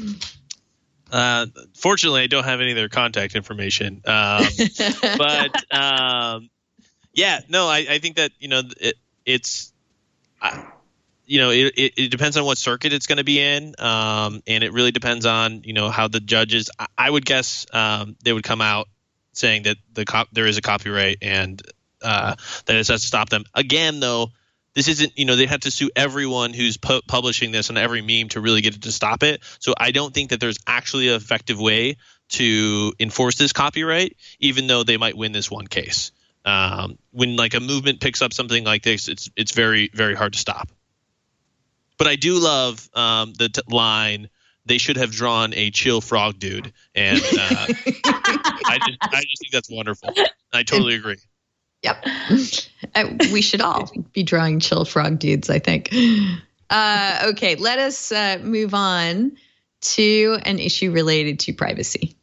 Uh, fortunately, I don't have any of their contact information. Um, but um, yeah, no, I, I think that, you know, it, it's, uh, you know, it, it, it depends on what circuit it's going to be in. Um, and it really depends on, you know, how the judges, I, I would guess um, they would come out saying that the cop, there is a copyright and uh, that it has to stop them. Again, though, this isn't, you know, they have to sue everyone who's pu- publishing this on every meme to really get it to stop it. So I don't think that there's actually an effective way to enforce this copyright, even though they might win this one case. Um, when like a movement picks up something like this, it's it's very, very hard to stop. But I do love um, the t- line they should have drawn a chill frog dude. And uh, I just I just think that's wonderful. I totally agree. Yep. Uh, we should all be drawing chill frog dudes, I think. Uh, okay, let us uh, move on to an issue related to privacy.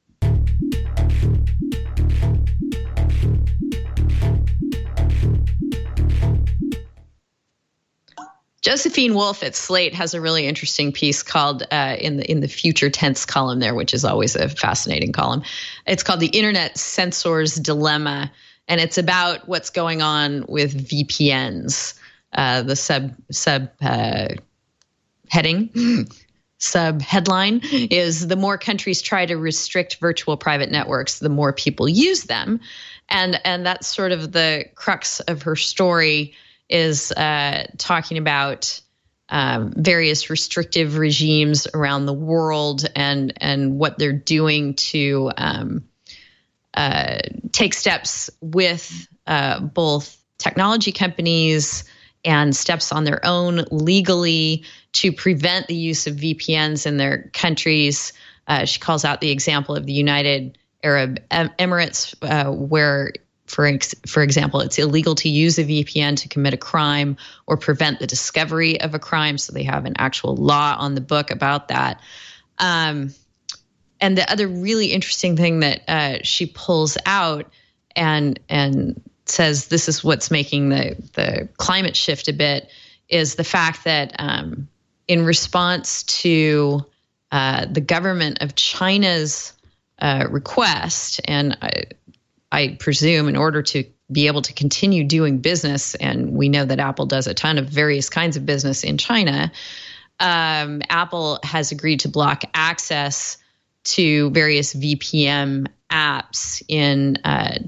Josephine Wolf at Slate has a really interesting piece called uh, in the in the future tense column there, which is always a fascinating column. It's called The Internet Censor's Dilemma, and it's about what's going on with V P Ns. Uh, the sub sub uh, heading sub headline is: the more countries try to restrict virtual private networks, the more people use them, and and that's sort of the crux of her story. Is uh, talking about um, various restrictive regimes around the world and and what they're doing to um, uh, take steps with uh, both technology companies and steps on their own legally to prevent the use of V P Ns in their countries. Uh, she calls out the example of the United Arab Emirates, uh, where For ex- for example, it's illegal to use a V P N to commit a crime or prevent the discovery of a crime. So they have an actual law on the book about that. Um, and the other really interesting thing that uh, she pulls out and and says this is what's making the the climate shift a bit is the fact that um, in response to uh, the government of China's uh, request, and I, I presume in order to be able to continue doing business, and we know that Apple does a ton of various kinds of business in China, um, Apple has agreed to block access to various V P N apps in uh,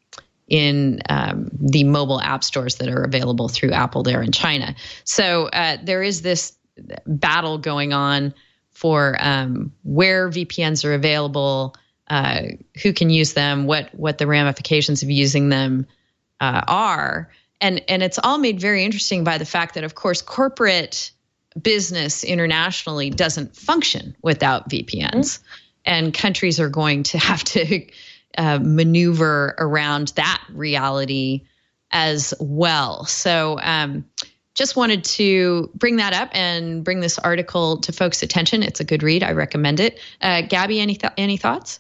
in um, the mobile app stores that are available through Apple there in China. So uh, there is this battle going on for um, where V P Ns are available, Uh, who can use them, what what the ramifications of using them uh, are. And, and it's all made very interesting by the fact that, of course, corporate business internationally doesn't function without V P Ns. Mm-hmm. And countries are going to have to uh, maneuver around that reality as well. So um, just wanted to bring that up and bring this article to folks' attention. It's a good read. I recommend it. Uh, Gabby, any th- any thoughts?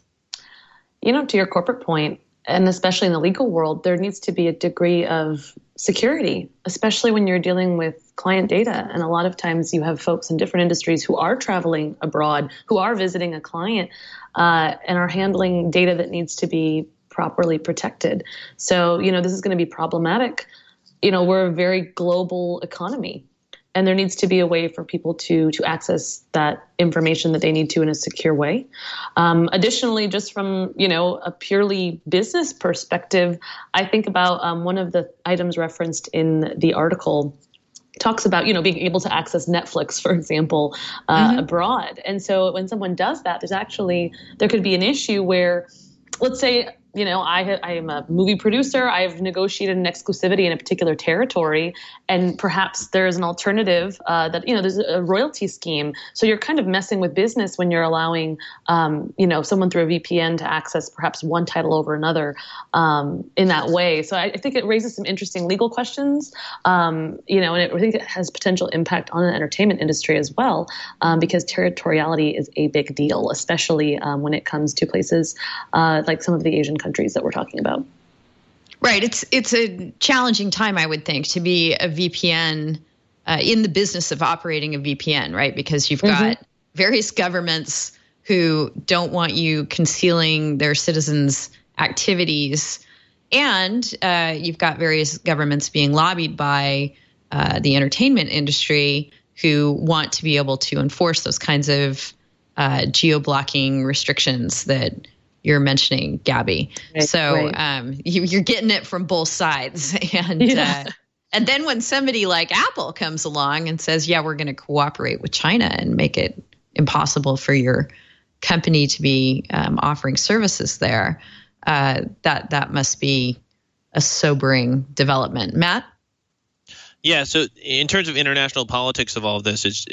You know, to your corporate point, and especially in the legal world, there needs to be a degree of security, especially when you're dealing with client data. And a lot of times you have folks in different industries who are traveling abroad, who are visiting a client, uh, and are handling data that needs to be properly protected. So, you know, this is going to be problematic. You know, we're a very global economy. And there needs to be a way for people to to access that information that they need to in a secure way. Um, additionally, just from, you know, a purely business perspective, I think about um, one of the items referenced in the article talks about, you know, being able to access Netflix, for example, uh, mm-hmm. abroad. And so when someone does that, there's actually, there could be an issue where, let's say, you know, I, I am a movie producer. I've negotiated an exclusivity in a particular territory, and perhaps there's an alternative uh, that, you know, there's a royalty scheme. So you're kind of messing with business when you're allowing, um, you know, someone through a V P N to access perhaps one title over another um, in that way. So I, I think it raises some interesting legal questions, um, you know, and it, I think it has potential impact on the entertainment industry as well, um, because territoriality is a big deal, especially um, when it comes to places uh, like some of the Asian countries that we're talking about. Right. It's it's a challenging time, I would think, to be a V P N uh, in the business of operating a V P N, right? Because you've got mm-hmm. various governments who don't want you concealing their citizens' activities. And uh, you've got various governments being lobbied by uh, the entertainment industry who want to be able to enforce those kinds of uh, geo-blocking restrictions that you're mentioning, Gabby. Right, so right. Um, you, you're getting it from both sides. And yeah. uh, and then when somebody like Apple comes along and says, yeah, we're going to cooperate with China and make it impossible for your company to be um, offering services there, uh, that that must be a sobering development. Matt? Yeah, so in terms of international politics of all of this, it's, it,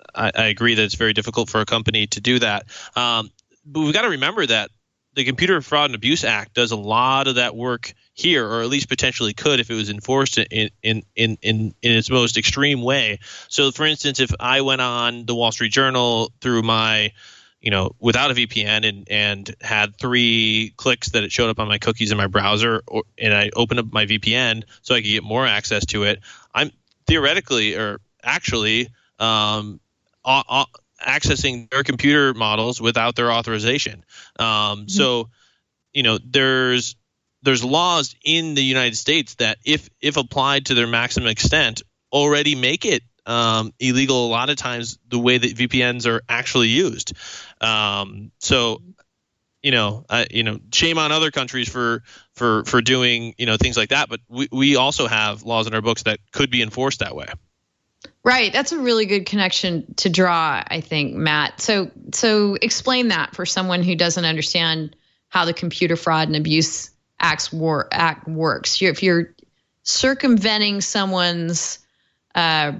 I, I agree that it's very difficult for a company to do that. Um, but we've got to remember that the Computer Fraud and Abuse Act does a lot of that work here, or at least potentially could if it was enforced in in in in, in its most extreme way. So, for instance, if I went on the Wall Street Journal through my you know, without a V P N and, and had three clicks that it showed up on my cookies in my browser, or, and I opened up my V P N so I could get more access to it, I'm theoretically or actually um, a- a- accessing their computer models without their authorization. Um, mm-hmm. So, you know, there's there's laws in the United States that, if if applied to their maximum extent, already make it Um, illegal a lot of times the way that V P Ns are actually used. Um, so, you know, uh, you know, shame on other countries for for for doing, you know, things like that. But we, we also have laws in our books that could be enforced that way. Right. That's a really good connection to draw, I think, Matt. So so explain that for someone who doesn't understand how the Computer Fraud and Abuse Acts war, Act works. You're, if you're circumventing someone's Uh,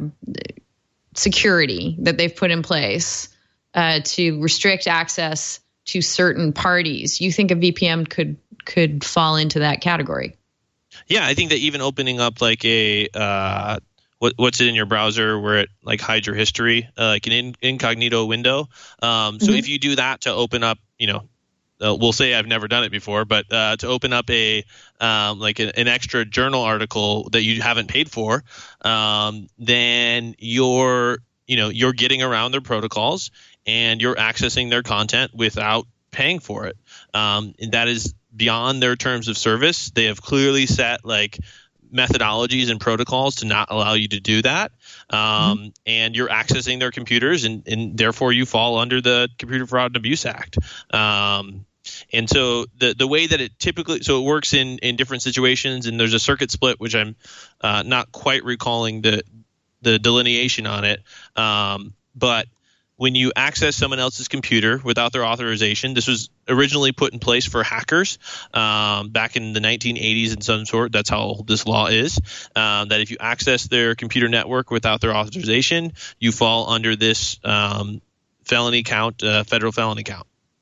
security that they've put in place uh, to restrict access to certain parties, you think a V P N could could fall into that category? Yeah, I think that even opening up like a uh, what, what's it in your browser where it like hides your history, uh, like an in, incognito window. Um, so mm-hmm. if you do that to open up, you know. Uh, we'll say I've never done it before, but uh, to open up a um, like an, an extra journal article that you haven't paid for, um, then you're you know you're getting around their protocols and you're accessing their content without paying for it. Um, and that is beyond their terms of service. They have clearly set like methodologies and protocols to not allow you to do that. Um, mm-hmm. And you're accessing their computers, and, and therefore you fall under the Computer Fraud and Abuse Act. Um, And so the the way that it typically so it works in, in different situations, and there's a circuit split, which I'm uh, not quite recalling the the delineation on it. Um, but when you access someone else's computer without their authorization, this was originally put in place for hackers um, back in the nineteen eighties in some sort. That's how old this law is. Um, that if you access their computer network without their authorization, you fall under this um, felony count, uh, federal felony count.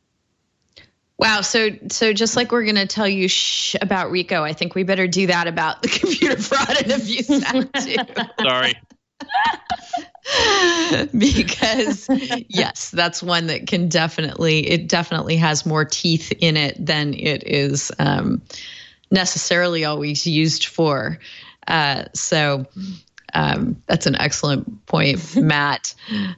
Wow. So so just like we're going to tell you shh about RICO, I think we better do that about the Computer Fraud and Abuse Act too. Sorry. Because yes, that's one that can definitely, it definitely has more teeth in it than it is um, necessarily always used for. Uh, so Um, that's an excellent point, Matt.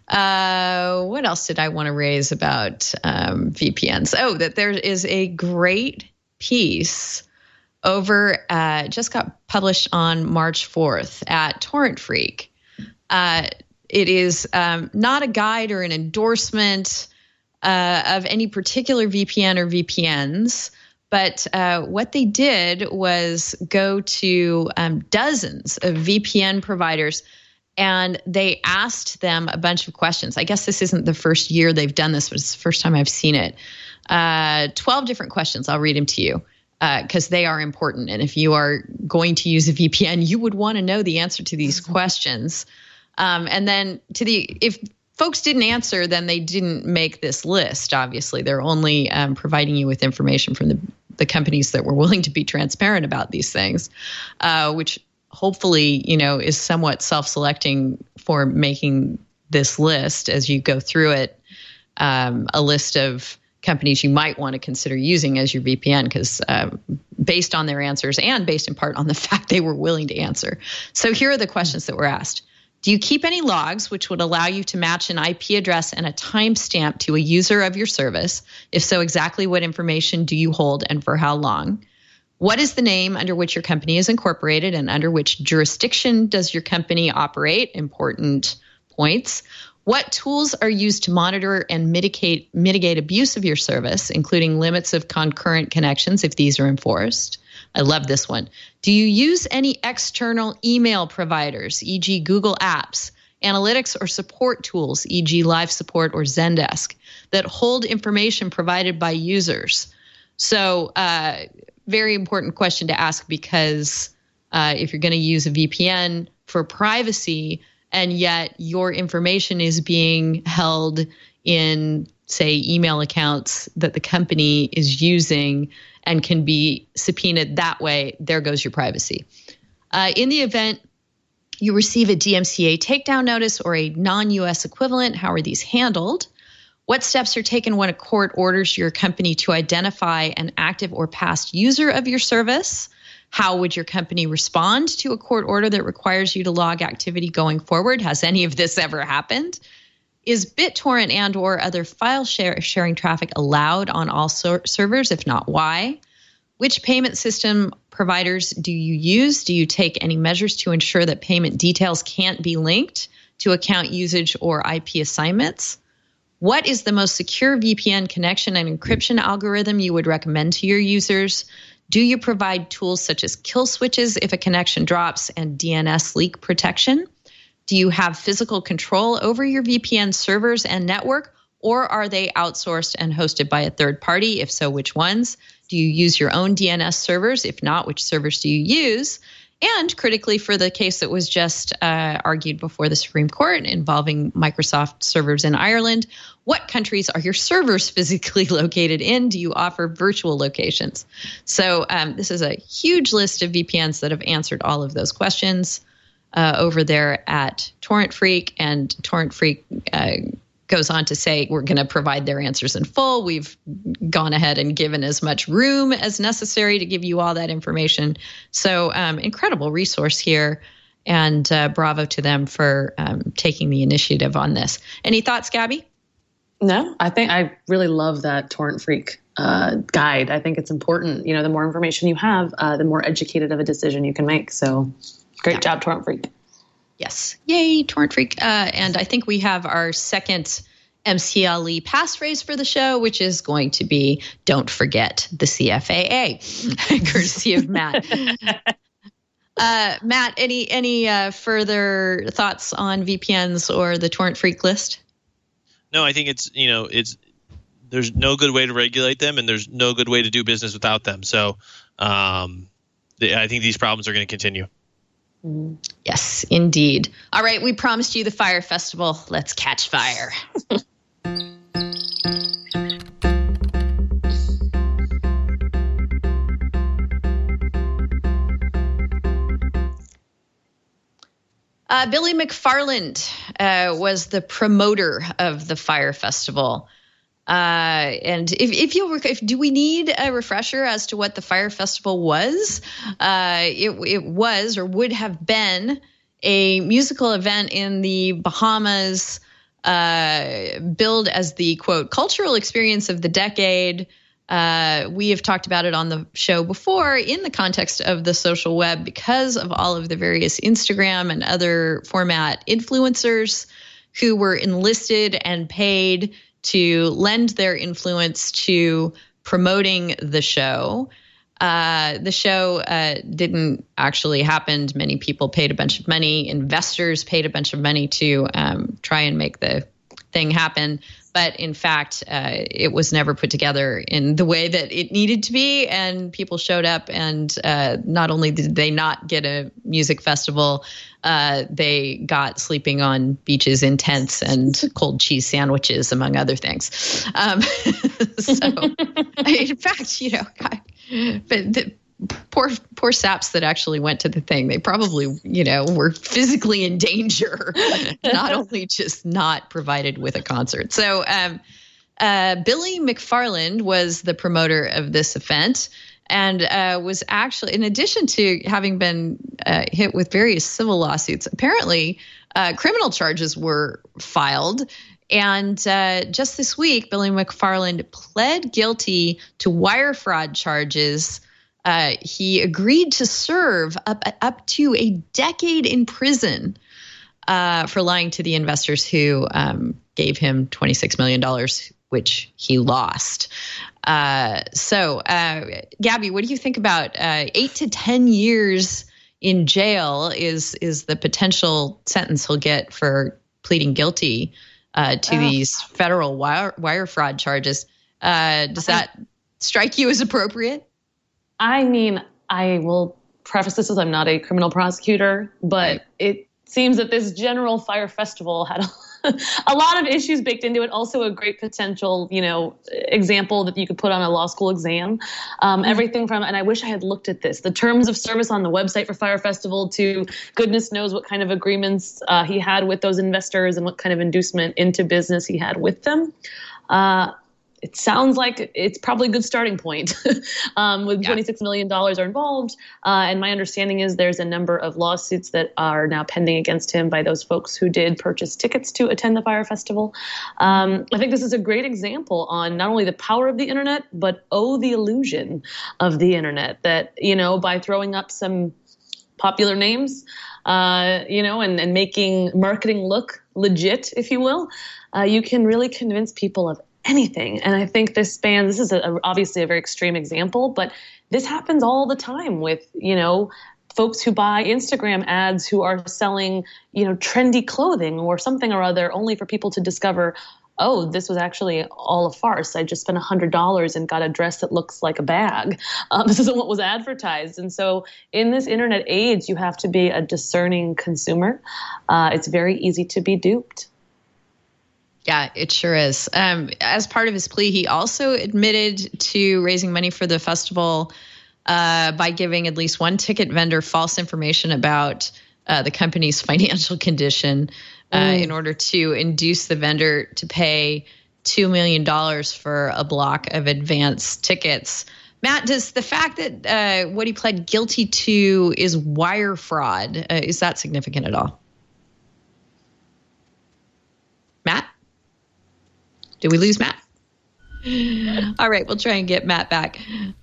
Uh, what else did I want to raise about um, V P Ns? Oh, that there is a great piece over, uh, just got published on March fourth at Torrent Freak. Uh, it is um, not a guide or an endorsement uh, of any particular V P N or V P Ns. But uh, what they did was go to um, dozens of V P N providers, and they asked them a bunch of questions. I guess this isn't the first year they've done this, but it's the first time I've seen it. Uh, twelve different questions. I'll read them to you because uh, they are important. And if you are going to use a V P N, you would want to know the answer to these questions. Um, and then to the if folks didn't answer, then they didn't make this list. Obviously, they're only um, providing you with information from the, the companies that were willing to be transparent about these things, uh, which hopefully, you know, is somewhat self-selecting for making this list as you go through it, um, a list of companies you might want to consider using as your V P N, because uh, based on their answers and based in part on the fact they were willing to answer. So here are the questions that were asked. Do you keep any logs which would allow you to match an I P address and a timestamp to a user of your service? If so, exactly what information do you hold and for how long? What is the name under which your company is incorporated and under which jurisdiction does your company operate? Important points. What tools are used to monitor and mitigate mitigate abuse of your service, including limits of concurrent connections if these are enforced? I love this one. Do you use any external email providers, for example. Google Apps, analytics or support tools, for example. Live Support or Zendesk, that hold information provided by users? So uh, very important question to ask, because uh, if you're going to use a V P N for privacy, and yet your information is being held in, say, email accounts that the company is using and can be subpoenaed that way. There goes your privacy. Uh, in the event you receive a D M C A takedown notice or a non-U S equivalent, how are these handled? What steps are taken when a court orders your company to identify an active or past user of your service? How would your company respond to a court order that requires you to log activity going forward? Has any of this ever happened? Is BitTorrent and or other file share, sharing traffic allowed on all ser- servers? If not, why? Which payment system providers do you use? Do you take any measures to ensure that payment details can't be linked to account usage or I P assignments? What is the most secure V P N connection and encryption algorithm you would recommend to your users? Do you provide tools such as kill switches if a connection drops and D N S leak protection? Do you have physical control over your V P N servers and network, or are they outsourced and hosted by a third party? If so, which ones? Do you use your own D N S servers? If not, which servers do you use? And critically, for the case that was just uh, argued before the Supreme Court involving Microsoft servers in Ireland, what countries are your servers physically located in? Do you offer virtual locations? So um, this is a huge list of V P Ns that have answered all of those questions uh, over there at Torrent Freak. And Torrent Freak uh, goes on to say we're going to provide their answers in full. We've gone ahead and given as much room as necessary to give you all that information. So um, incredible resource here, and uh, bravo to them for um, taking the initiative on this. Any thoughts, Gabby? No, I think I really love that Torrent Freak uh, guide. I think it's important. You know, the more information you have, uh, the more educated of a decision you can make. So great yeah. job, Torrent Freak. Yes. Yay, Torrent Freak. Uh, and I think we have our second M C L E passphrase for the show, which is going to be, don't forget the C F A A, courtesy of Matt. uh, Matt, any any uh, further thoughts on V P Ns or the Torrent Freak list? No, I think it's, you know, it's, there's no good way to regulate them, and there's no good way to do business without them. So um, the, I think these problems are going to continue. Yes, indeed. All right, we promised you the Fire Festival. Let's catch fire. uh, Billy McFarland uh, was the promoter of the Fire Festival. Uh, and if, if you if do we need a refresher as to what the Fire Festival was? Uh, it, it was or would have been a musical event in the Bahamas, uh, billed as the, quote, cultural experience of the decade. Uh, we have talked about it on the show before in the context of the social web because of all of the various Instagram and other format influencers who were enlisted and paid to lend their influence to promoting the show. Uh, the show uh, didn't actually happen. Many people paid a bunch of money. Investors paid a bunch of money to um, try and make the thing happen. But in fact, uh, it was never put together in the way that it needed to be. And people showed up, and uh, not only did they not get a music festival, uh, they got sleeping on beaches in tents and cold cheese sandwiches, among other things. Um, so, in fact, you know, I, but the, poor poor saps that actually went to the thing, they probably, you know, were physically in danger, not only just not provided with a concert. So um, uh, Billy McFarland was the promoter of this event, and uh, was actually, in addition to having been uh, hit with various civil lawsuits, apparently uh, criminal charges were filed. And uh, just this week, Billy McFarland pled guilty to wire fraud charges. Uh, he agreed to serve up up to a decade in prison uh, for lying to the investors who um, gave him twenty-six million dollars, which he lost. Uh, so, uh, Gabby, what do you think about uh, eight to ten years in jail is is the potential sentence he'll get for pleading guilty uh, to oh. these federal wire, wire fraud charges? Uh, does that strike you as appropriate? I mean, I will preface this as I'm not a criminal prosecutor, but it seems that this general Fyre Festival had a, a lot of issues baked into it. Also a great potential, you know, example that you could put on a law school exam. Um, mm-hmm. Everything from, and I wish I had looked at this, the terms of service on the website for Fyre Festival to goodness knows what kind of agreements uh, he had with those investors and what kind of inducement into business he had with them. Uh, It sounds like it's probably a good starting point um, with yeah. twenty-six million dollars are involved. Uh, and my understanding is there's a number of lawsuits that are now pending against him by those folks who did purchase tickets to attend the Fyre Festival. Um, I think this is a great example on not only the power of the internet, but oh, the illusion of the internet, that, you know, by throwing up some popular names, uh, you know, and, and making marketing look legit, if you will, uh, you can really convince people of anything. And I think this spans, this is a, a, obviously a very extreme example, but this happens all the time with, you know, folks who buy Instagram ads who are selling, you know, trendy clothing or something or other only for people to discover, oh, this was actually all a farce. I just spent one hundred dollars and got a dress that looks like a bag. Um, this isn't what was advertised. And so in this internet age, you have to be a discerning consumer. Uh, it's very easy to be duped. Yeah, it sure is. Um, as part of his plea, he also admitted to raising money for the festival uh, by giving at least one ticket vendor false information about uh, the company's financial condition uh, mm. in order to induce the vendor to pay two million dollars for a block of advance tickets. Matt, does the fact that uh, what he pled guilty to is wire fraud, uh, is that significant at all? Matt? Did we lose Matt? All right, we'll try and get Matt back.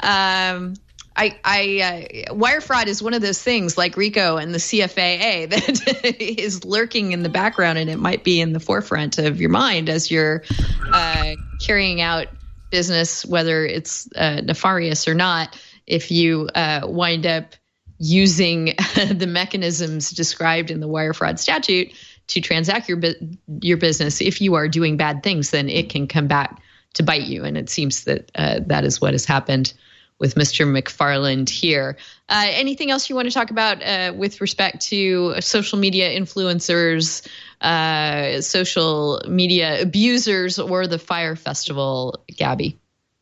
Um, I, I, uh, wire fraud is one of those things like RICO and the C F A A that is lurking in the background, and it might be in the forefront of your mind as you're uh, carrying out business, whether it's uh, nefarious or not. If you uh, wind up using the mechanisms described in the wire fraud statute to transact your your business, if you are doing bad things, then it can come back to bite you. And it seems that uh, that is what has happened with Mister McFarland here. Uh, anything else you want to talk about uh, with respect to social media influencers, uh, social media abusers, or the Fyre Festival, Gabby?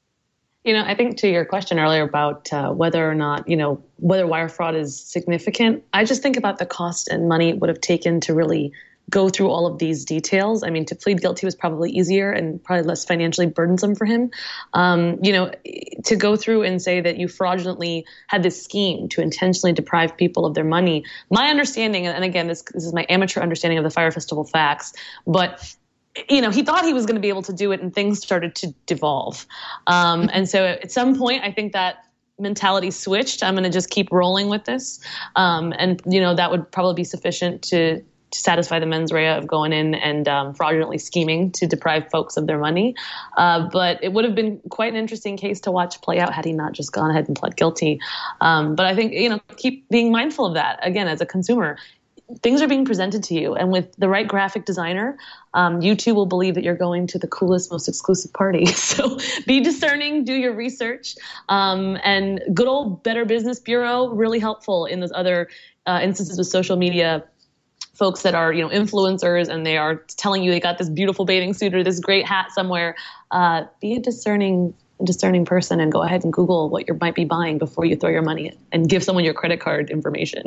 You know, I think to your question earlier about uh, whether or not, you know, whether wire fraud is significant, I just think about the cost and money it would have taken to really go through all of these details. I mean, to plead guilty was probably easier and probably less financially burdensome for him. Um, you know, to go through and say that you fraudulently had this scheme to intentionally deprive people of their money. My understanding, and again, this, this is my amateur understanding of the Fyre Festival facts, but you know, he thought he was going to be able to do it, and things started to devolve. Um, and so at some point, I think that mentality switched. I'm going to just keep rolling with this. Um, and, you know, that would probably be sufficient to, to satisfy the mens rea of going in and um, fraudulently scheming to deprive folks of their money. Uh, but it would have been quite an interesting case to watch play out had he not just gone ahead and pled guilty. Um, but I think, you know, keep being mindful of that. Again, as a consumer, things are being presented to you, and with the right graphic designer, um, you too will believe that you're going to the coolest, most exclusive party. So be discerning, do your research, um, and good old Better Business Bureau, really helpful in those other uh, instances with social media folks that are, you know, influencers, and they are telling you they got this beautiful bathing suit or this great hat somewhere. Uh, be a discerning discerning person and go ahead and Google what you might be buying before you throw your money and give someone your credit card information.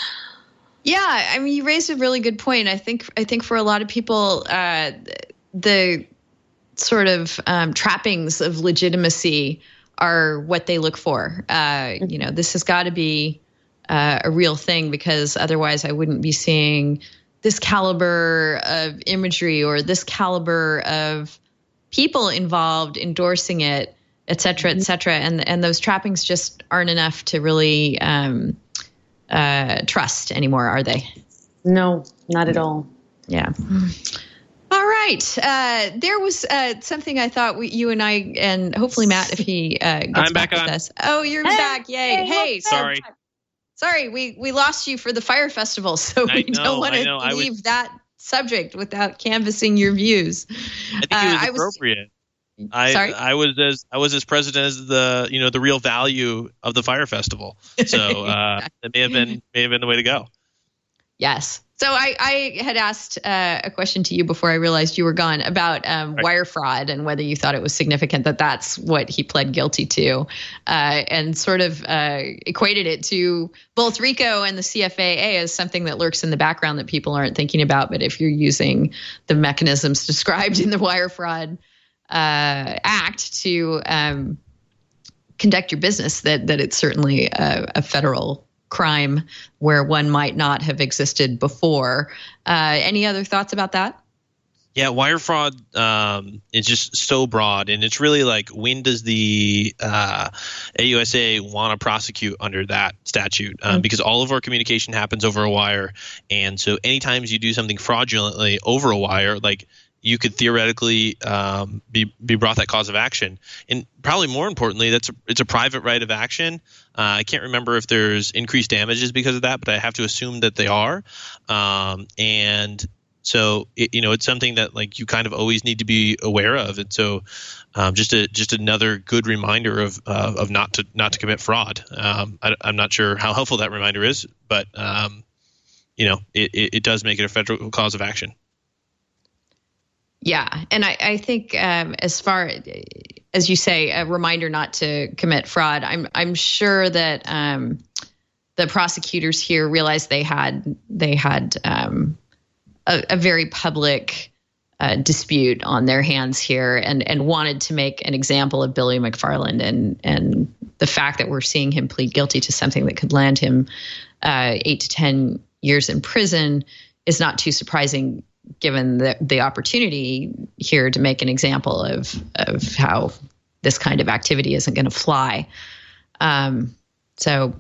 Yeah, I mean, you raised a really good point. I think I think for a lot of people, uh, the sort of um, trappings of legitimacy are what they look for. Uh, you know, this has got to be uh, a real thing, because otherwise I wouldn't be seeing this caliber of imagery or this caliber of people involved endorsing it, et cetera, et cetera. And, and those trappings just aren't enough to really um, – Uh, trust anymore, are they? No, not at all. Yeah. All right. Uh, there was uh, something I thought we, you and I, and hopefully Matt, if he uh, gets I'm back, back with on. us. Oh, you're hey, back! Yay! Hey, hey sorry. Sorry, we we lost you for the Fyre Festival, so I we know, don't want I to know. I leave was, that subject without canvassing your views. I think it was uh, appropriate. I, was, I sorry? I was as I was as president as the you know the real value of the Fyre Festival. So uh, it may have been may have been the way to go. Yes. So I, I had asked uh, a question to you before I realized you were gone about um, right. wire fraud and whether you thought it was significant that that's what he pled guilty to, uh, and sort of uh, equated it to both RICO and the C F A A as something that lurks in the background that people aren't thinking about. But if you're using the mechanisms described in the Wire Fraud uh, Act to um, conduct your business, that that it's certainly a, a federal crime where one might not have existed before. Uh, any other thoughts about that? Yeah, wire fraud um, is just so broad, and it's really like, when does the uh, A U S A want to prosecute under that statute? Um, mm-hmm. Because all of our communication happens over a wire, and so anytime you do something fraudulently over a wire, like, you could theoretically um, be be brought that cause of action. And probably more importantly, that's a, it's a private right of action. Uh, I can't remember if there's increased damages because of that, but I have to assume that they are. Um, and so, it, you know, it's something that, like, you kind of always need to be aware of. And so, um, just a just another good reminder of uh, of not to not to commit fraud. Um, I, I'm not sure how helpful that reminder is, but um, you know, it, it, it does make it a federal cause of action. Yeah. And I, I think um, as far as you say, a reminder not to commit fraud, I'm I'm sure that um, the prosecutors here realized they had they had um, a, a very public uh, dispute on their hands here, and and wanted to make an example of Billy McFarland, and and the fact that we're seeing him plead guilty to something that could land him uh, eight to ten years in prison is not too surprising, given the, the opportunity here to make an example of of how this kind of activity isn't going to fly. Um, so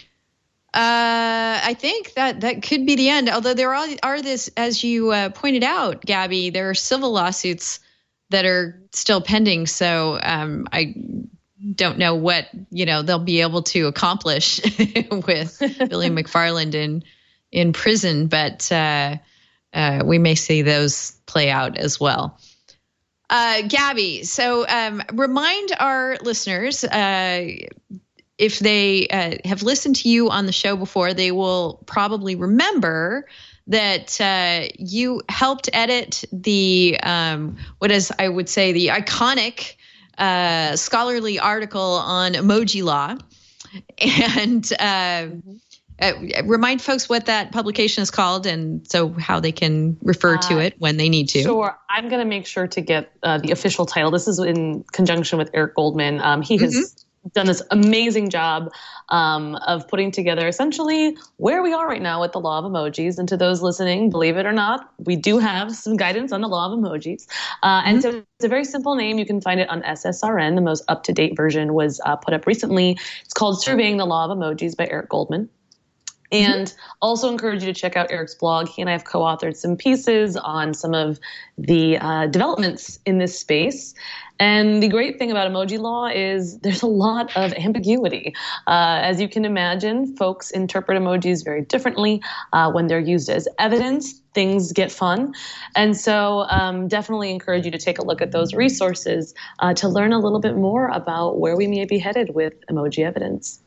uh, I think that that could be the end. Although there are, are this, as you uh, pointed out, Gabby, there are civil lawsuits that are still pending. So um, I don't know what, you know, they'll be able to accomplish with Billy McFarland in, in prison, but uh, Uh, we may see those play out as well. Uh, Gabby, so um, remind our listeners, uh, if they uh, have listened to you on the show before, they will probably remember that uh, you helped edit the, um, what is, I would say, the iconic uh, scholarly article on emoji law. And uh, mm-hmm. Uh, remind folks what that publication is called, and so how they can refer to it when they need to. Sure. I'm going to make sure to get uh, the official title. This is in conjunction with Eric Goldman. Um, he has mm-hmm. done this amazing job um, of putting together essentially where we are right now with the law of emojis. And to those listening, believe it or not, we do have some guidance on the law of emojis. Uh, and mm-hmm. so it's a very simple name. You can find it on S S R N. The most up-to-date version was uh, put up recently. It's called Surveying the Law of Emojis by Eric Goldman. And also encourage you to check out Eric's blog. He and I have co-authored some pieces on some of the uh, developments in this space. And the great thing about emoji law is there's a lot of ambiguity. Uh, as you can imagine, folks interpret emojis very differently. Uh, when they're used as evidence, things get fun. And so um, definitely encourage you to take a look at those resources uh, to learn a little bit more about where we may be headed with emoji evidence.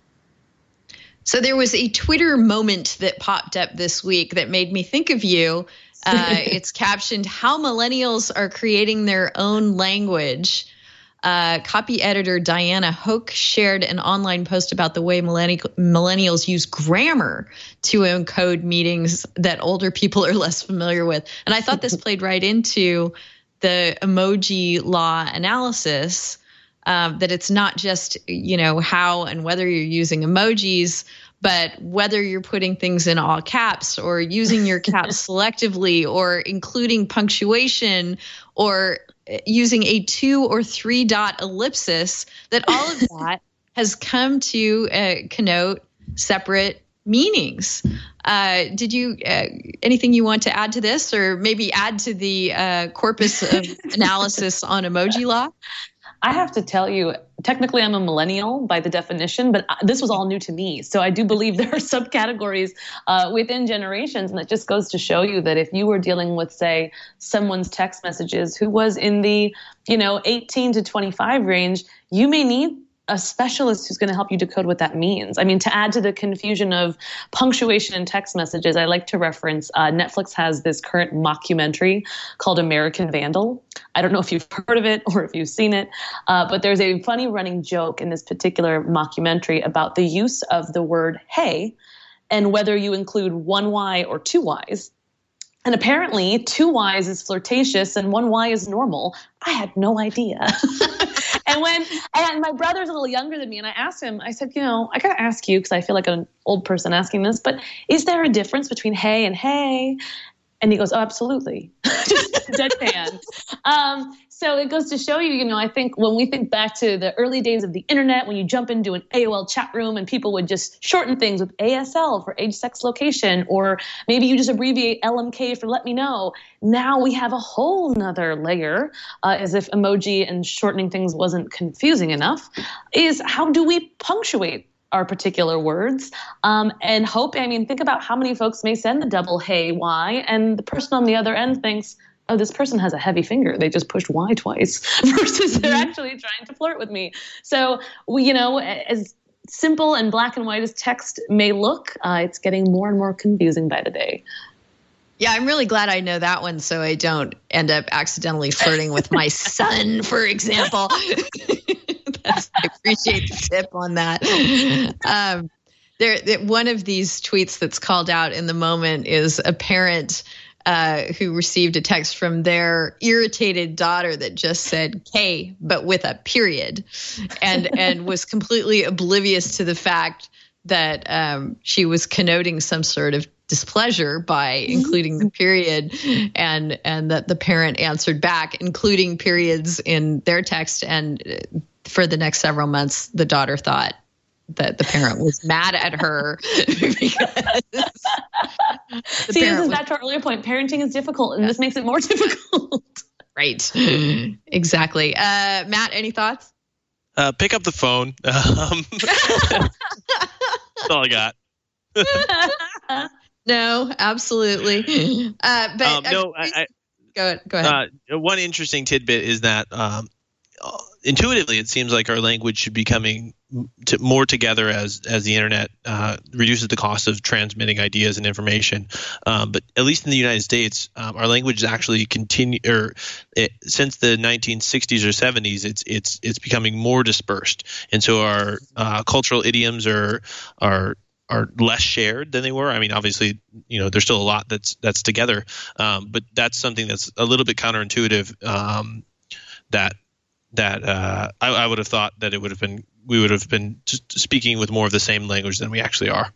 So there was a Twitter moment that popped up this week that made me think of you. Uh, it's captioned, "How Millennials Are Creating Their Own Language." Uh, copy editor Diana Hoke shared an online post about the way millenni- millennials use grammar to encode meanings that older people are less familiar with. And I thought this played right into the emoji law analysis. Uh, that it's not just, you know, how and whether you're using emojis, but whether you're putting things in all caps or using your caps selectively or including punctuation or using a two or three dot ellipsis, that all of that has come to uh, connote separate meanings. Uh, did you, uh, anything you want to add to this, or maybe add to the uh, corpus of analysis on emoji law? I have to tell you, technically I'm a millennial by the definition, but this was all new to me. So I do believe there are subcategories uh, within generations. And it just goes to show you that if you were dealing with, say, someone's text messages who was in the, you know, eighteen to twenty-five range, you may need a specialist who's going to help you decode what that means. I mean, to add to the confusion of punctuation in text messages, I like to reference uh, Netflix has this current mockumentary called American Vandal. I don't know if you've heard of it or if you've seen it, uh, but there's a funny running joke in this particular mockumentary about the use of the word hey and whether you include one Y or two Ys. And apparently two Ys is flirtatious and one Y is normal. I had no idea. And when, and my brother's a little younger than me, and I asked him, I said, you know, I gotta ask you, because I feel like an old person asking this, but is there a difference between hey and hey? And he goes, oh, absolutely. Just deadpan. Um, so it goes to show you, you know, I think when we think back to the early days of the internet, when you jump into an A O L chat room and people would just shorten things with A S L for age, sex, location, or maybe you just abbreviate L M K for let me know. Now we have a whole nother layer, uh, as if emoji and shortening things wasn't confusing enough, is how do we punctuate our particular words, um, and hope, I mean, think about how many folks may send the double hey, Y, and the person on the other end thinks, oh, this person has a heavy finger. They just pushed Y twice versus they're actually trying to flirt with me. So, we, you know, as simple and black and white as text may look, uh, it's getting more and more confusing by the day. Yeah, I'm really glad I know that one so I don't end up accidentally flirting with my son, for example. That's, I appreciate the tip on that. Um, there, one of these tweets that's called out in the moment is a parent uh, who received a text from their irritated daughter that just said K, but with a period, and and was completely oblivious to the fact that um, she was connoting some sort of displeasure by including the period, and and that the parent answered back, including periods in their text. And for the next several months, the daughter thought that the parent was mad at her because See, this is back to our earlier point. Parenting is difficult, and yeah. This makes it more difficult. Right. Exactly. Uh, Matt, any thoughts? Uh, pick up the phone. Um, that's all I got. No, absolutely. Uh, but um, no, I, I, go go ahead. Uh, one interesting tidbit is that um, intuitively, it seems like our language should be coming to more together as as the internet uh, reduces the cost of transmitting ideas and information. Um, but at least in the United States, um, our language is actually continue or it, since the nineteen sixties or seventies, it's it's it's becoming more dispersed, and so our uh, cultural idioms are are. are less shared than they were. I mean, obviously, you know, there's still a lot that's that's together, um, but that's something that's a little bit counterintuitive. Um, that that uh, I, I would have thought that it would have been we would have been just speaking with more of the same language than we actually are.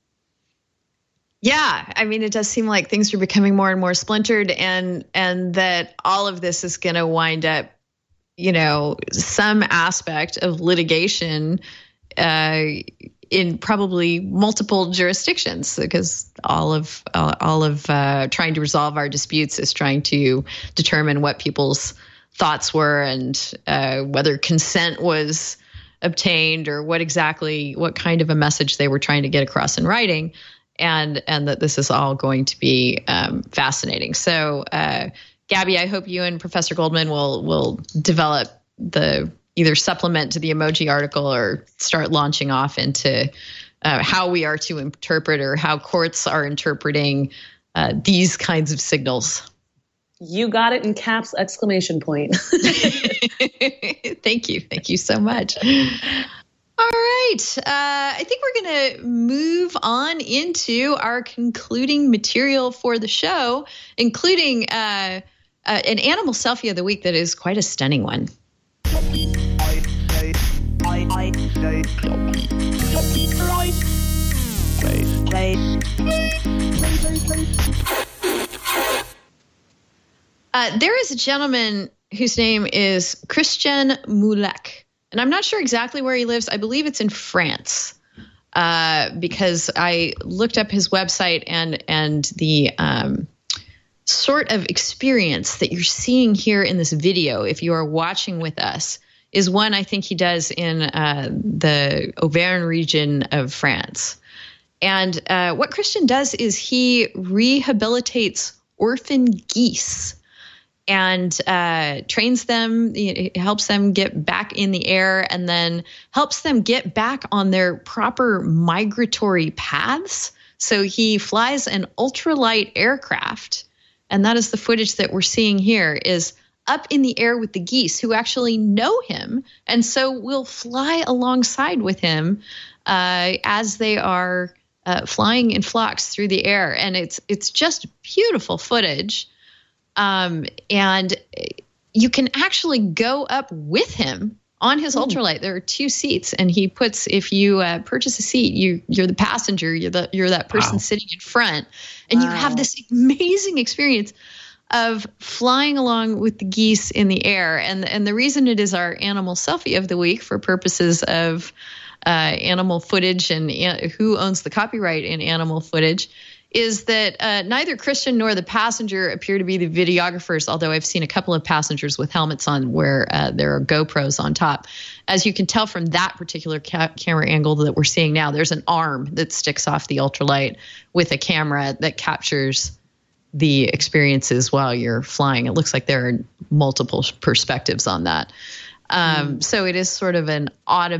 Yeah, I mean, it does seem like things are becoming more and more splintered, and and that all of this is going to wind up, you know, some aspect of litigation. Uh, in probably multiple jurisdictions, because all of uh, all of uh, trying to resolve our disputes is trying to determine what people's thoughts were and uh, whether consent was obtained or what exactly what kind of a message they were trying to get across in writing, and and that this is all going to be um, fascinating. So, uh, Gabby, I hope you and Professor Goldman will will develop the either supplement to the emoji article or start launching off into uh, how we are to interpret or how courts are interpreting uh, these kinds of signals. You got it in caps, exclamation point. Thank you. Thank you so much. All right. Uh, I think we're going to move on into our concluding material for the show, including uh, uh, an animal selfie of the week that is quite a stunning one. Uh, there is a gentleman whose name is Christian Moulek, and I'm not sure exactly where he lives. I believe it's in France, uh, because I looked up his website, and and the um, sort of experience that you're seeing here in this video, if you are watching with us, is one I think he does in uh, the Auvergne region of France. And uh, what Christian does is he rehabilitates orphan geese. and uh, trains them, it helps them get back in the air, and then helps them get back on their proper migratory paths. So he flies an ultralight aircraft, and that is the footage that we're seeing here, is up in the air with the geese who actually know him, and so will fly alongside with him uh, as they are uh, flying in flocks through the air. And it's it's just beautiful footage. Um, and you can actually go up with him on his mm. ultralight. There are two seats, and he puts, if you uh, purchase a seat, you you're the passenger, you're the you're that person wow. sitting in front, and wow. you have this amazing experience of flying along with the geese in the air. And and the reason it is our animal selfie of the week, for purposes of uh, animal footage and uh, who owns the copyright in animal footage, is that uh, neither Christian nor the passenger appear to be the videographers, although I've seen a couple of passengers with helmets on where uh, there are GoPros on top. As you can tell from that particular ca- camera angle that we're seeing now, there's an arm that sticks off the ultralight with a camera that captures the experiences while you're flying. It looks like there are multiple perspectives on that. Um, mm. So it is sort of an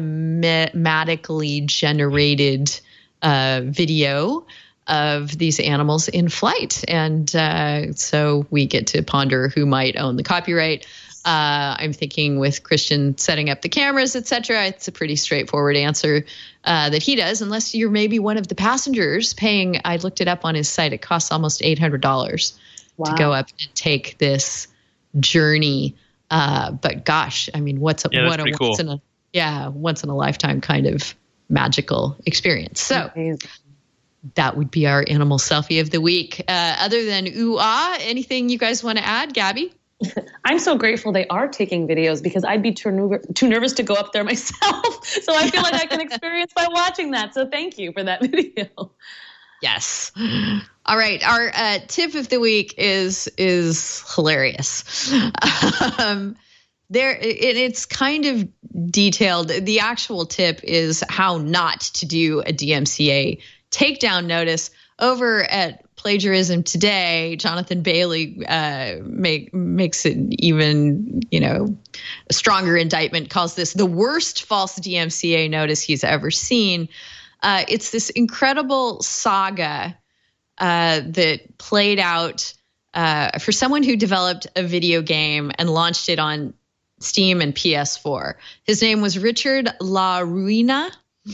automatically generated uh, video of these animals in flight. And uh, so we get to ponder who might own the copyright. Uh, I'm thinking with Christian setting up the cameras, et cetera, it's a pretty straightforward answer uh, that he does, unless you're maybe one of the passengers paying. I looked it up on his site. It costs almost eight hundred dollars wow. to go up and take this journey. Uh, but gosh, I mean, what's a, yeah, what a cool. once in a, yeah, once in a lifetime kind of magical experience. So Amazing. That would be our animal selfie of the week. Uh, other than ooh ah, anything you guys want to add, Gabby? I'm so grateful they are taking videos, because I'd be too, ner- too nervous to go up there myself. So I feel like I can experience by watching that. So thank you for that video. Yes. All right. Our uh, tip of the week is is hilarious. Um, there, it, it's kind of detailed. The actual tip is how not to do a D M C A takedown notice. Over at Plagiarism Today, Jonathan Bailey uh, make, makes it even, you know, a stronger indictment, calls this the worst false D M C A notice he's ever seen. Uh, it's this incredible saga uh, that played out uh, for someone who developed a video game and launched it on Steam and P S four. His name was Richard La Ruina.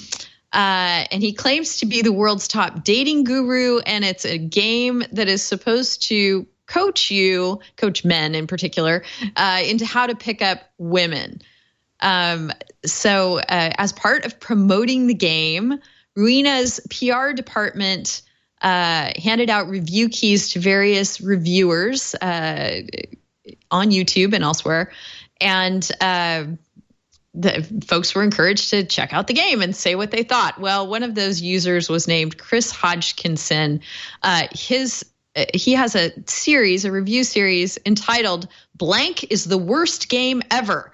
Uh, and he claims to be the world's top dating guru, and it's a game that is supposed to coach you, coach men in particular, uh, into how to pick up women. Um, so uh, as part of promoting the game, Ruina's P R department uh, handed out review keys to various reviewers uh, on YouTube and elsewhere. And uh the folks were encouraged to check out the game and say what they thought. Well, one of those users was named Chris Hodgkinson. Uh, his uh, he has a series, a review series entitled "Blank is the Worst Game Ever."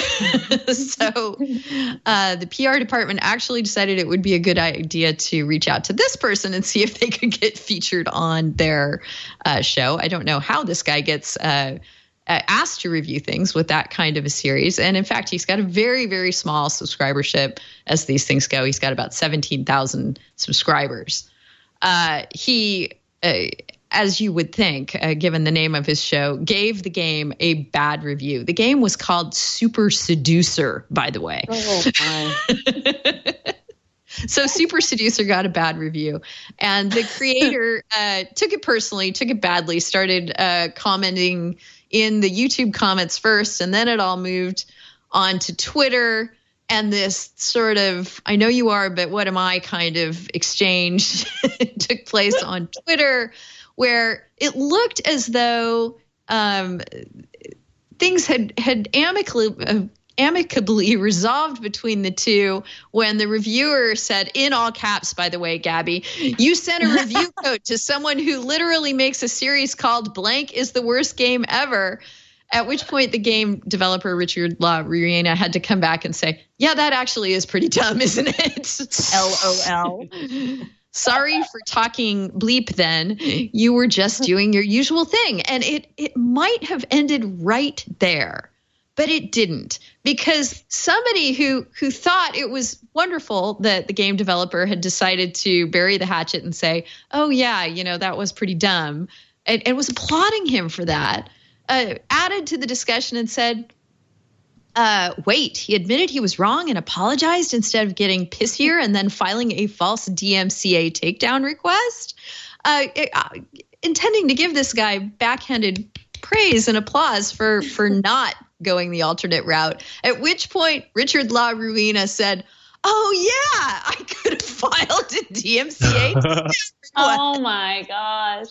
So uh, the P R department actually decided it would be a good idea to reach out to this person and see if they could get featured on their uh, show. I don't know how this guy gets uh, Uh, asked to review things with that kind of a series. And in fact, he's got a very, very small subscribership as these things go. He's got about seventeen thousand subscribers. Uh, he, uh, as you would think, uh, given the name of his show, gave the game a bad review. The game was called Super Seducer, by the way. Oh, my. So Super Seducer got a bad review, and the creator uh, took it personally, took it badly, started uh, commenting in the YouTube comments first, and then it all moved on to Twitter, and this sort of, I know you are, but what am I kind of exchange took place on Twitter, where it looked as though um, things had, had amicably, uh, amicably resolved between the two, when the reviewer said, in all caps, by the way, Gabby, you sent a review code to someone who literally makes a series called Blank is the Worst Game Ever. At which point the game developer, Richard La Ruina, had to come back and say, yeah, that actually is pretty dumb, isn't it? L O L. Sorry for talking bleep then. You were just doing your usual thing. And it it might have ended right there, but it didn't, because somebody who who thought it was wonderful that the game developer had decided to bury the hatchet and say, oh yeah, you know, that was pretty dumb, and, and was applauding him for that, uh, added to the discussion and said, Uh, wait, he admitted he was wrong and apologized instead of getting pissier and then filing a false D M C A takedown request, uh, uh, intending to give this guy backhanded praise and applause for, for not going the alternate route. At which point, Richard La Ruina said, oh, yeah, I could have filed a D M C A takedown request. Oh, my gosh.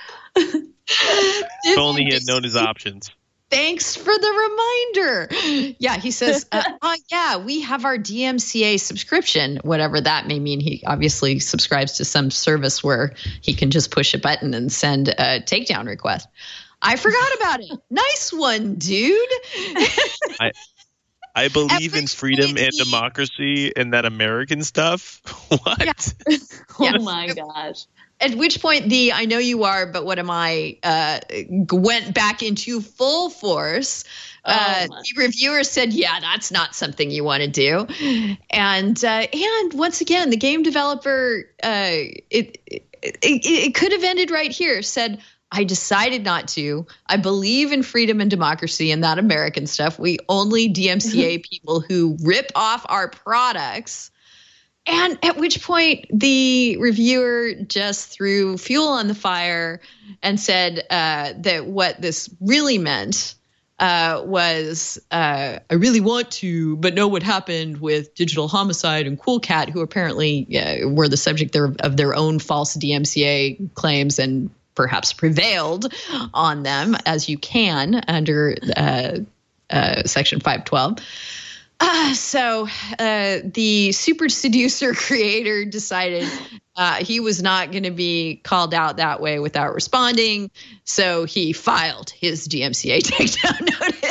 If only he had known his options. Thanks for the reminder. Yeah, he says, uh, uh, yeah, we have our D M C A subscription, whatever that may mean. He obviously subscribes to some service where he can just push a button and send a takedown request. I forgot about it. Nice one, dude. I, I believe in freedom and democracy and that American stuff. What? Yeah. Oh, Yeah. my gosh. At which point the I know you are, but what am I uh, went back into full force. Uh, Oh, the reviewer said, yeah, that's not something you want to do. And uh, and once again, the game developer, uh, it, it, it, it could have ended right here, said, I decided not to. I believe in freedom and democracy and that American stuff. We only D M C A people who rip off our products. And at which point the reviewer just threw fuel on the fire and said uh, that what this really meant uh, was, uh, I really want to, but know what happened with Digital Homicide and Cool Cat, who apparently uh, were the subject their, of their own false D M C A claims and perhaps prevailed on them, as you can under uh, uh, Section five twelve. Uh, so uh, the Super Seducer creator decided uh, he was not going to be called out that way without responding. So he filed his D M C A takedown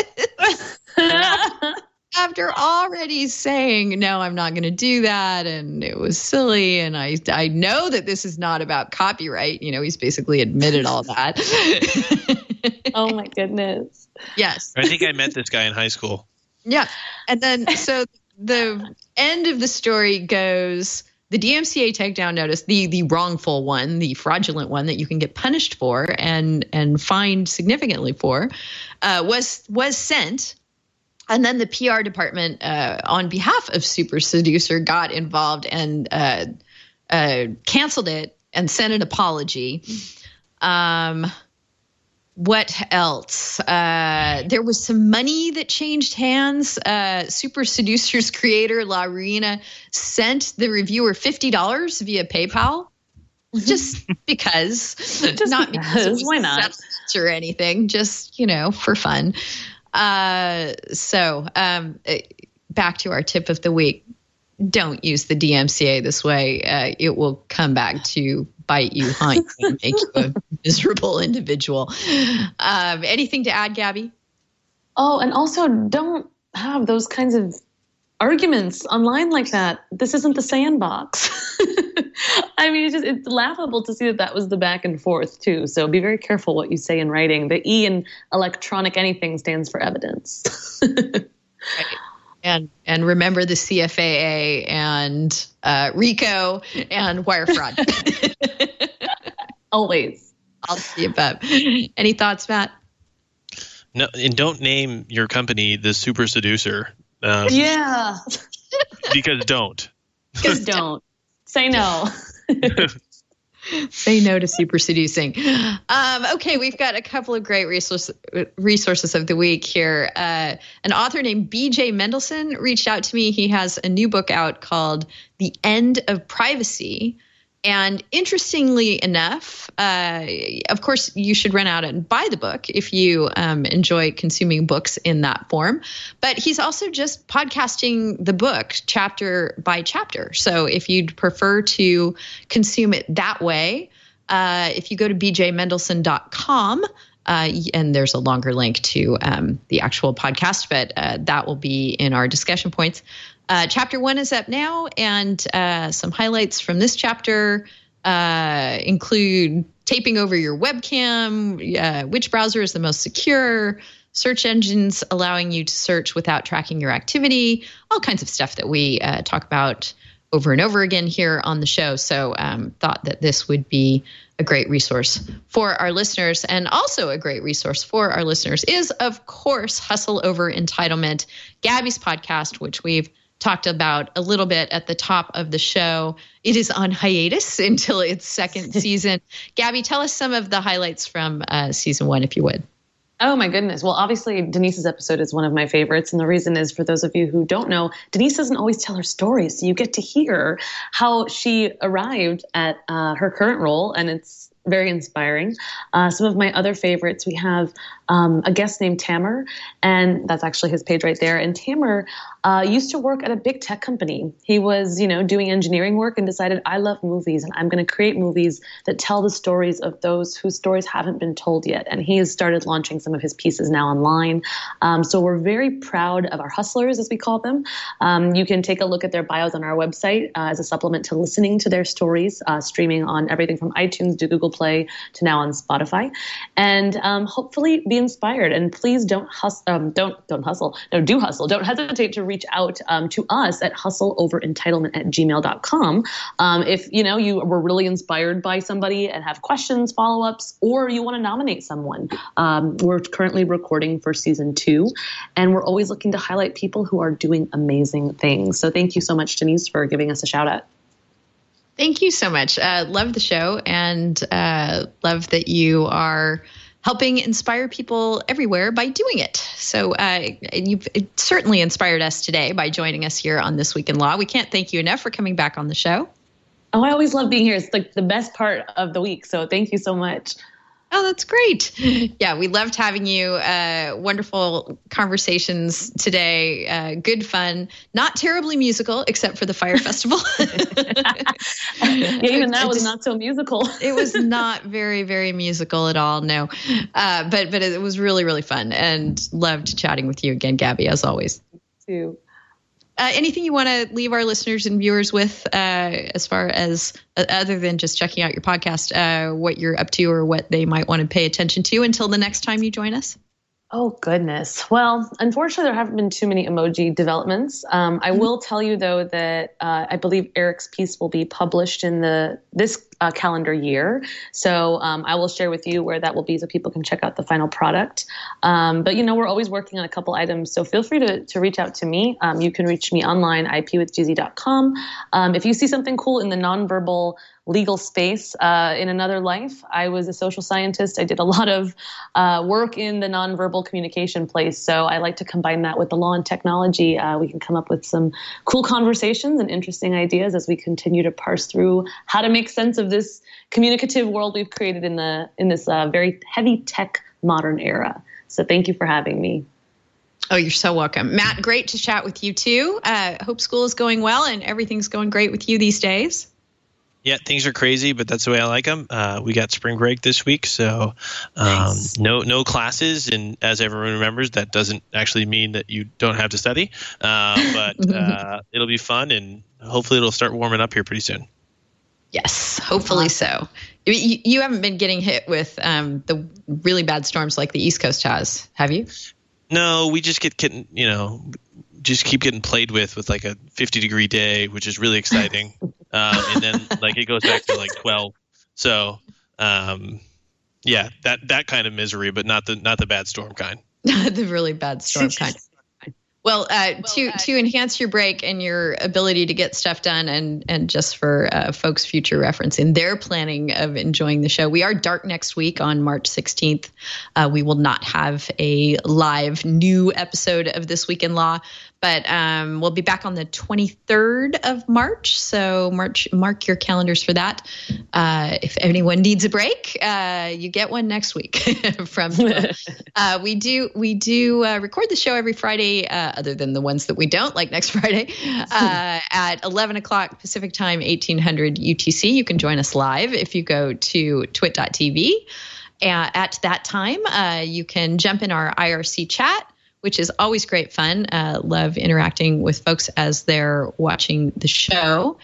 notice after already saying, no, I'm not going to do that. And it was silly. And I, I know that this is not about copyright. You know, he's basically admitted all that. Oh, my goodness. Yes. I think I met this guy in high school. Yeah. And then so the end of the story goes, the D M C A takedown notice, the the wrongful one, the fraudulent one that you can get punished for and and fined significantly for, uh, was was sent. And then the P R department uh, on behalf of Super Seducer got involved and uh, uh, canceled it and sent an apology. Um What else? Uh, there was some money that changed hands. Uh, Super Seducer's creator, La Ruina, sent the reviewer fifty dollars via PayPal. Just because. Just not because. because it was Why not? acceptance or anything. Just, you know, for fun. Uh, so um, back to our tip of the week. Don't use the D M C A this way. Uh, it will come back to bite you, haunt you, and make you a miserable individual. Um, anything to add, Gabby? Oh, and also don't have those kinds of arguments online like that. This isn't the sandbox. I mean, it's just it's laughable to see that that was the back and forth too. So be very careful what you say in writing. The E in electronic anything stands for evidence. Right. And and remember the C F A A and uh, RICO and wire fraud. Always. All of the above. Any thoughts, Matt? No, and don't name your company the Super Seducer. Um, Yeah. Because don't. Just don't. Say no. Say no to super seducing. Um, okay, we've got a couple of great resource, resources of the week here. Uh, an author named B J Mendelson reached out to me. He has a new book out called The End of Privacy. And interestingly enough, uh, of course, you should run out and buy the book if you um, enjoy consuming books in that form. But he's also just podcasting the book chapter by chapter. So if you'd prefer to consume it that way, uh, if you go to b j mendelson dot com, uh, and there's a longer link to um, the actual podcast, but uh, that will be in our discussion points. Uh, chapter one is up now, and uh, some highlights from this chapter uh, include taping over your webcam, uh, which browser is the most secure, search engines allowing you to search without tracking your activity, all kinds of stuff that we uh, talk about over and over again here on the show. So um, thought that this would be a great resource for our listeners. And also a great resource for our listeners is, of course, Hustle Over Entitlement, Gabby's podcast, which we've talked about a little bit at the top of the show. It is on hiatus until its second season. Gabby, tell us some of the highlights from uh, season one, if you would. Oh, my goodness. Well, obviously, Denise's episode is one of my favorites. And the reason is, for those of you who don't know, Denise doesn't always tell her stories. So you get to hear how she arrived at uh, her current role. And it's very inspiring. Uh, some of my other favorites, we have um, a guest named Tamer, and that's actually his page right there. And Tamer uh, used to work at a big tech company. He was, you know, doing engineering work and decided, I love movies and I'm going to create movies that tell the stories of those whose stories haven't been told yet. And he has started launching some of his pieces now online. Um, so we're very proud of our hustlers, as we call them. Um, you can take a look at their bios on our website uh, as a supplement to listening to their stories, uh, streaming on everything from iTunes to Google Play to now on Spotify, and um, hopefully be inspired. And please don't hustle, um, don't don't hustle, no, do hustle. Don't hesitate to reach out um, to us at hustleoverentitlement at gmail dot com. Um, if you know you were really inspired by somebody and have questions, follow ups, or you want to nominate someone. Um, we're currently recording for season two, and we're always looking to highlight people who are doing amazing things. So thank you so much, Denise, for giving us a shout out. Thank you so much. Uh, love the show, and uh, love that you are helping inspire people everywhere by doing it. So uh, you've certainly inspired us today by joining us here on This Week in Law. We can't thank you enough for coming back on the show. Oh, I always love being here. It's like the best part of the week. So thank you so much. Oh, that's great. Yeah, we loved having you. Uh, wonderful conversations today. Uh, good fun. Not terribly musical, except for the Fire Festival. Yeah, even that was just, not so musical. It was not very, very musical at all. No, uh, but but it was really, really fun, and loved chatting with you again, Gabby, as always. Me too. Uh, anything you want to leave our listeners and viewers with, uh, as far as uh, other than just checking out your podcast, uh, what you're up to or what they might want to pay attention to until the next time you join us? Oh, goodness. Well, unfortunately, there haven't been too many emoji developments. Um, I will tell you, though, that uh, I believe Eric's piece will be published in the this uh, calendar year. So um, I will share with you where that will be so people can check out the final product. Um, but, you know, we're always working on a couple items. So feel free to, to reach out to me. Um, you can reach me online, I P with G Z dot com. Um, if you see something cool in the nonverbal legal space, uh, in another life, I was a social scientist. I did a lot of uh, work in the nonverbal communication place. So I like to combine that with the law and technology. Uh, we can come up with some cool conversations and interesting ideas as we continue to parse through how to make sense of this communicative world we've created in the in this uh, very heavy tech modern era. So thank you for having me. Oh, you're so welcome. Matt, great to chat with you too. Uh, hope school is going well and everything's going great with you these days. Yeah, things are crazy, but that's the way I like them. Uh, we got spring break this week, so um, nice. no no classes. And as everyone remembers, that doesn't actually mean that you don't have to study. Uh, but uh, it'll be fun, and hopefully it'll start warming up here pretty soon. Yes, hopefully so. You, you haven't been getting hit with um, the really bad storms like the East Coast has, have you? No, we just get getting, you know, just keep getting played with with like a fifty degree day, which is really exciting. Um, and then like it goes back to like twelve. So um, yeah, that that kind of misery, but not the not the bad storm kind. The really bad storm kind. Well, uh, to to enhance your break and your ability to get stuff done, and and just for uh, folks' future reference in their planning of enjoying the show, we are dark next week on March sixteenth. Uh, we will not have a live new episode of This Week in Law, but um, we'll be back on the twenty-third of March. So March, mark your calendars for that. Uh, if anyone needs a break, uh, you get one next week from. uh, we do we do uh, record the show every Friday. Uh, other than the ones that we don't, like next Friday, uh, at eleven o'clock Pacific time, eighteen hundred U T C. You can join us live if you go to twit dot t v. Uh, at that time, uh, you can jump in our I R C chat, which is always great fun. Uh, love interacting with folks as they're watching the show.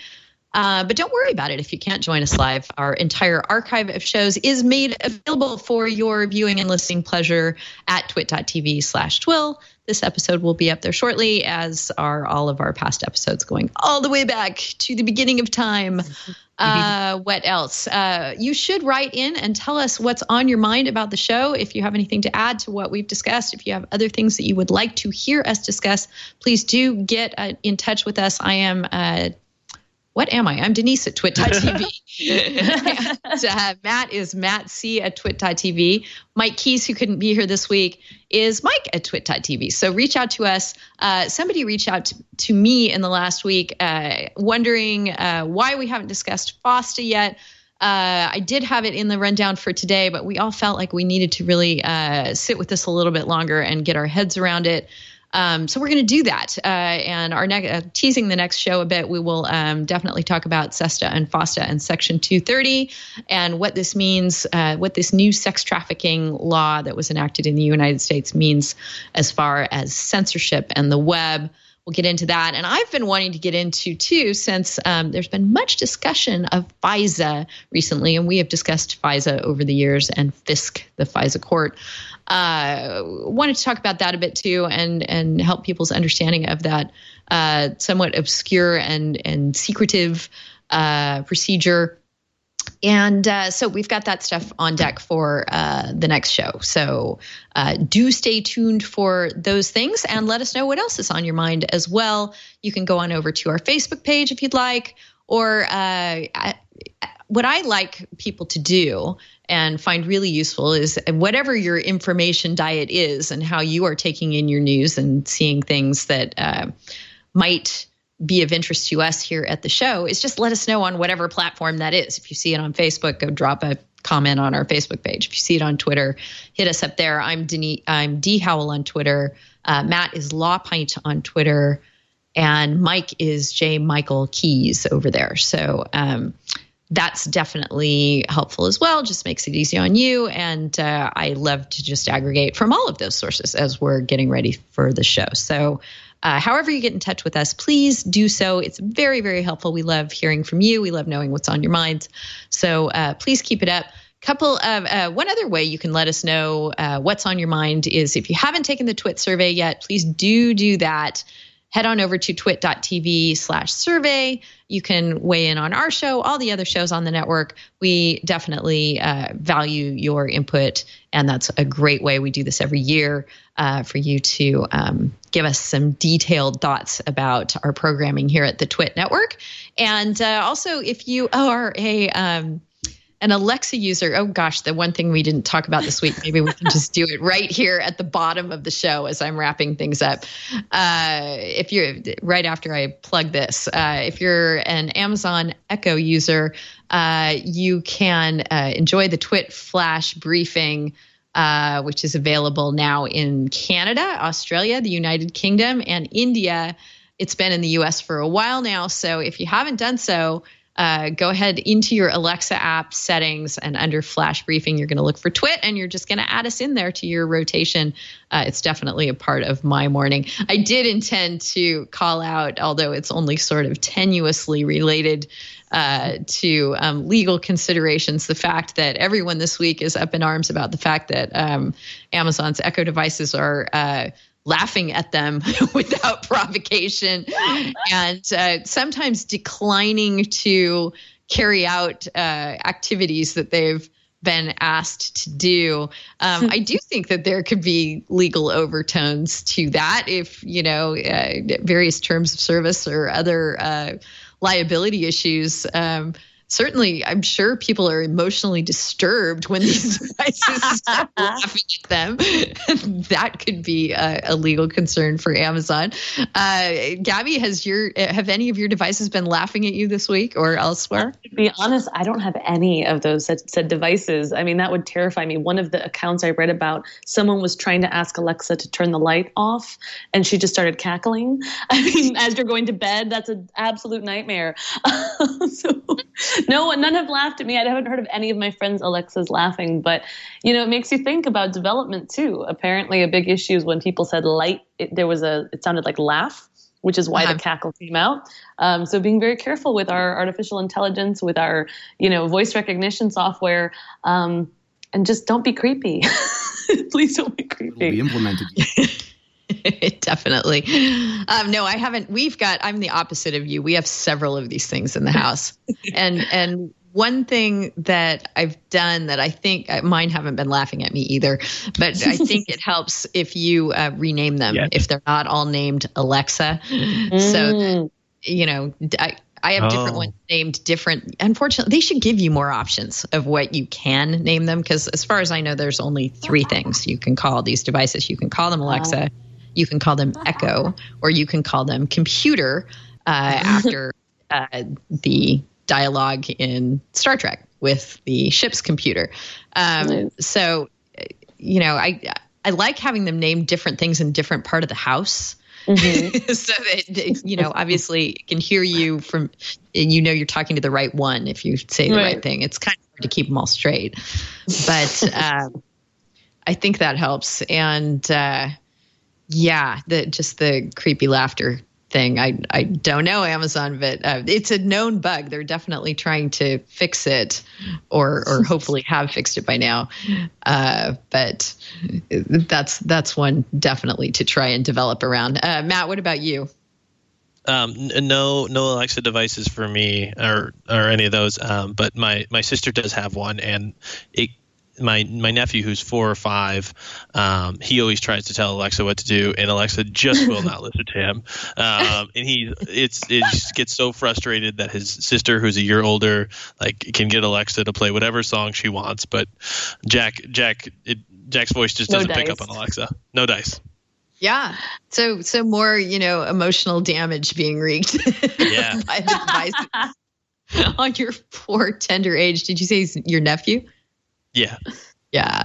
Uh, but don't worry about it if you can't join us live. Our entire archive of shows is made available for your viewing and listening pleasure at twit.tv slash twill. This episode will be up there shortly, as are all of our past episodes going all the way back to the beginning of time. Uh, what else? Uh, you should write in and tell us what's on your mind about the show. If you have anything to add to what we've discussed, if you have other things that you would like to hear us discuss, please do get uh, in touch with us. I am uh, What am I? I'm Denise at twit dot t v. and, uh, Matt is Matt C at twit dot t v. Mike Keys, who couldn't be here this week, is Mike at twit dot t v. So reach out to us. Uh, somebody reached out to, to me in the last week uh, wondering uh, why we haven't discussed FOSTA yet. Uh, I did have it in the rundown for today, but we all felt like we needed to really uh, sit with this a little bit longer and get our heads around it. Um, so we're going to do that. Uh, and our next, uh, teasing the next show a bit, we will um, definitely talk about SESTA and FOSTA and Section two thirty and what this means, uh, what this new sex trafficking law that was enacted in the United States means as far as censorship and the web. We'll get into that. And I've been wanting to get into, too, since um, there's been much discussion of FISA recently, and we have discussed FISA over the years and FISC, the FISA court. Uh, wanted to talk about that a bit, too, and and help people's understanding of that uh, somewhat obscure and, and secretive uh, procedure. And uh, so we've got that stuff on deck for uh, the next show. So uh, do stay tuned for those things and let us know what else is on your mind as well. You can go on over to our Facebook page if you'd like, or uh, what I like people to do and find really useful is whatever your information diet is and how you are taking in your news and seeing things that uh, might be of interest to us here at the show, is just let us know on whatever platform that is. If you see it on Facebook, go drop a comment on our Facebook page. If you see it on Twitter, hit us up there. I'm Denise, I'm D Howell on Twitter. Uh, Matt is Law Pint on Twitter, and Mike is J Michael Keys over there. So um, that's definitely helpful as well. Just makes it easy on you. And uh, I love to just aggregate from all of those sources as we're getting ready for the show. So Uh, however you get in touch with us, please do so. It's very, very helpful. We love hearing from you. We love knowing what's on your minds. So uh, please keep it up. Couple of uh, one other way you can let us know uh, what's on your mind is if you haven't taken the Twit survey yet, please do do that. Head on over to twit.tv slash survey. You can weigh in on our show, all the other shows on the network. We definitely uh, value your input, and that's a great way. We do this every year uh, for you to um, give us some detailed thoughts about our programming here at the Twit Network. And uh, also, if you are a um, an Alexa user, oh gosh, the one thing we didn't talk about this week, maybe we can just do it right here at the bottom of the show as I'm wrapping things up. Uh, if you're right after I plug this, uh, if you're an Amazon Echo user, uh, you can uh, enjoy the Twit Flash briefing, uh, which is available now in Canada, Australia, the United Kingdom, and India. It's been in the U S for a while now. So if you haven't done so, Uh, go ahead into your Alexa app settings, and under Flash Briefing, you're going to look for Twit, and you're just going to add us in there to your rotation. Uh, it's definitely a part of my morning. I did intend to call out, although it's only sort of tenuously related uh, to um, legal considerations, the fact that everyone this week is up in arms about the fact that um, Amazon's Echo devices are uh, laughing at them without provocation, and uh, sometimes declining to carry out uh, activities that they've been asked to do. Um, I do think that there could be legal overtones to that if, you know, uh, various terms of service or other uh, liability issues. Um, Certainly, I'm sure people are emotionally disturbed when these devices start laughing at them. That could be a, a legal concern for Amazon. Uh, Gabby, has your have any of your devices been laughing at you this week or elsewhere? To be honest, I don't have any of those said, said devices. I mean, that would terrify me. One of the accounts I read about, someone was trying to ask Alexa to turn the light off, and she just started cackling. I mean, as you're going to bed, that's an absolute nightmare. so. No one, none have laughed at me. I haven't heard of any of my friends' Alexas laughing, but, you know, it makes you think about development too. Apparently a big issue is when people said light, it, there was a, it sounded like laugh which is why Uh-huh. the cackle came out. Um, so being very careful with our artificial intelligence, with our, you know, voice recognition software, um, and just don't be creepy. Please don't be It'll be creepy. implemented. Definitely. Um, no, I haven't. We've got, I'm the opposite of you. We have several of these things in the house. and, and one thing that I've done that I think uh, mine haven't been laughing at me either, but I think it helps if you uh, rename them, Yes. if they're not all named Alexa. Mm. So, you know, I, I have different Oh. ones named different. Unfortunately, they should give you more options of what you can name them. Because as far as I know, there's only three things you can call these devices. You can call them Alexa, you can call them Echo, or you can call them computer uh, after uh, the dialogue in Star Trek with the ship's computer. Um, Nice. so, you know, I I like having them name different things in different part of the house. Mhm. So that, you know, obviously it can hear you from, and you know you're talking to the right one if you say the right, Right. thing. It's kind of hard to keep them all straight. But um, I think that helps. And uh, yeah, the just the creepy laughter thing. I I don't know Amazon, but uh, it's a known bug. They're definitely trying to fix it, or or hopefully have fixed it by now. Uh, but that's that's one definitely to try and develop around. Uh, Matt, what about you? Um, n- no, no Alexa devices for me, or or any of those. Um, but my my sister does have one, and it. My my nephew, who's four or five, um, he always tries to tell Alexa what to do, and Alexa just will not listen to him. Um, and he it's it just gets so frustrated that his sister, who's a year older, like can get Alexa to play whatever song she wants, but Jack Jack it, Jack's voice just No doesn't pick dice. up on Alexa. No dice. Yeah. So so more, you know, emotional damage being wreaked Yeah. by the devices on your poor tender age. Did you say he's your nephew? Yeah. Yeah.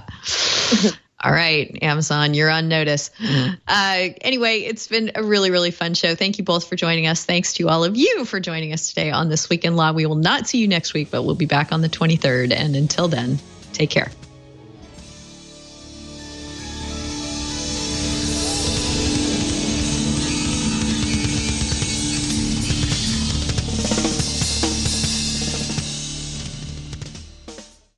All right, Amazon, you're on notice. Uh, anyway, it's been a really, really fun show. Thank you both for joining us. Thanks to all of you for joining us today on This Week in Law. We will not see you next week, but we'll be back on the twenty-third. And until then, take care.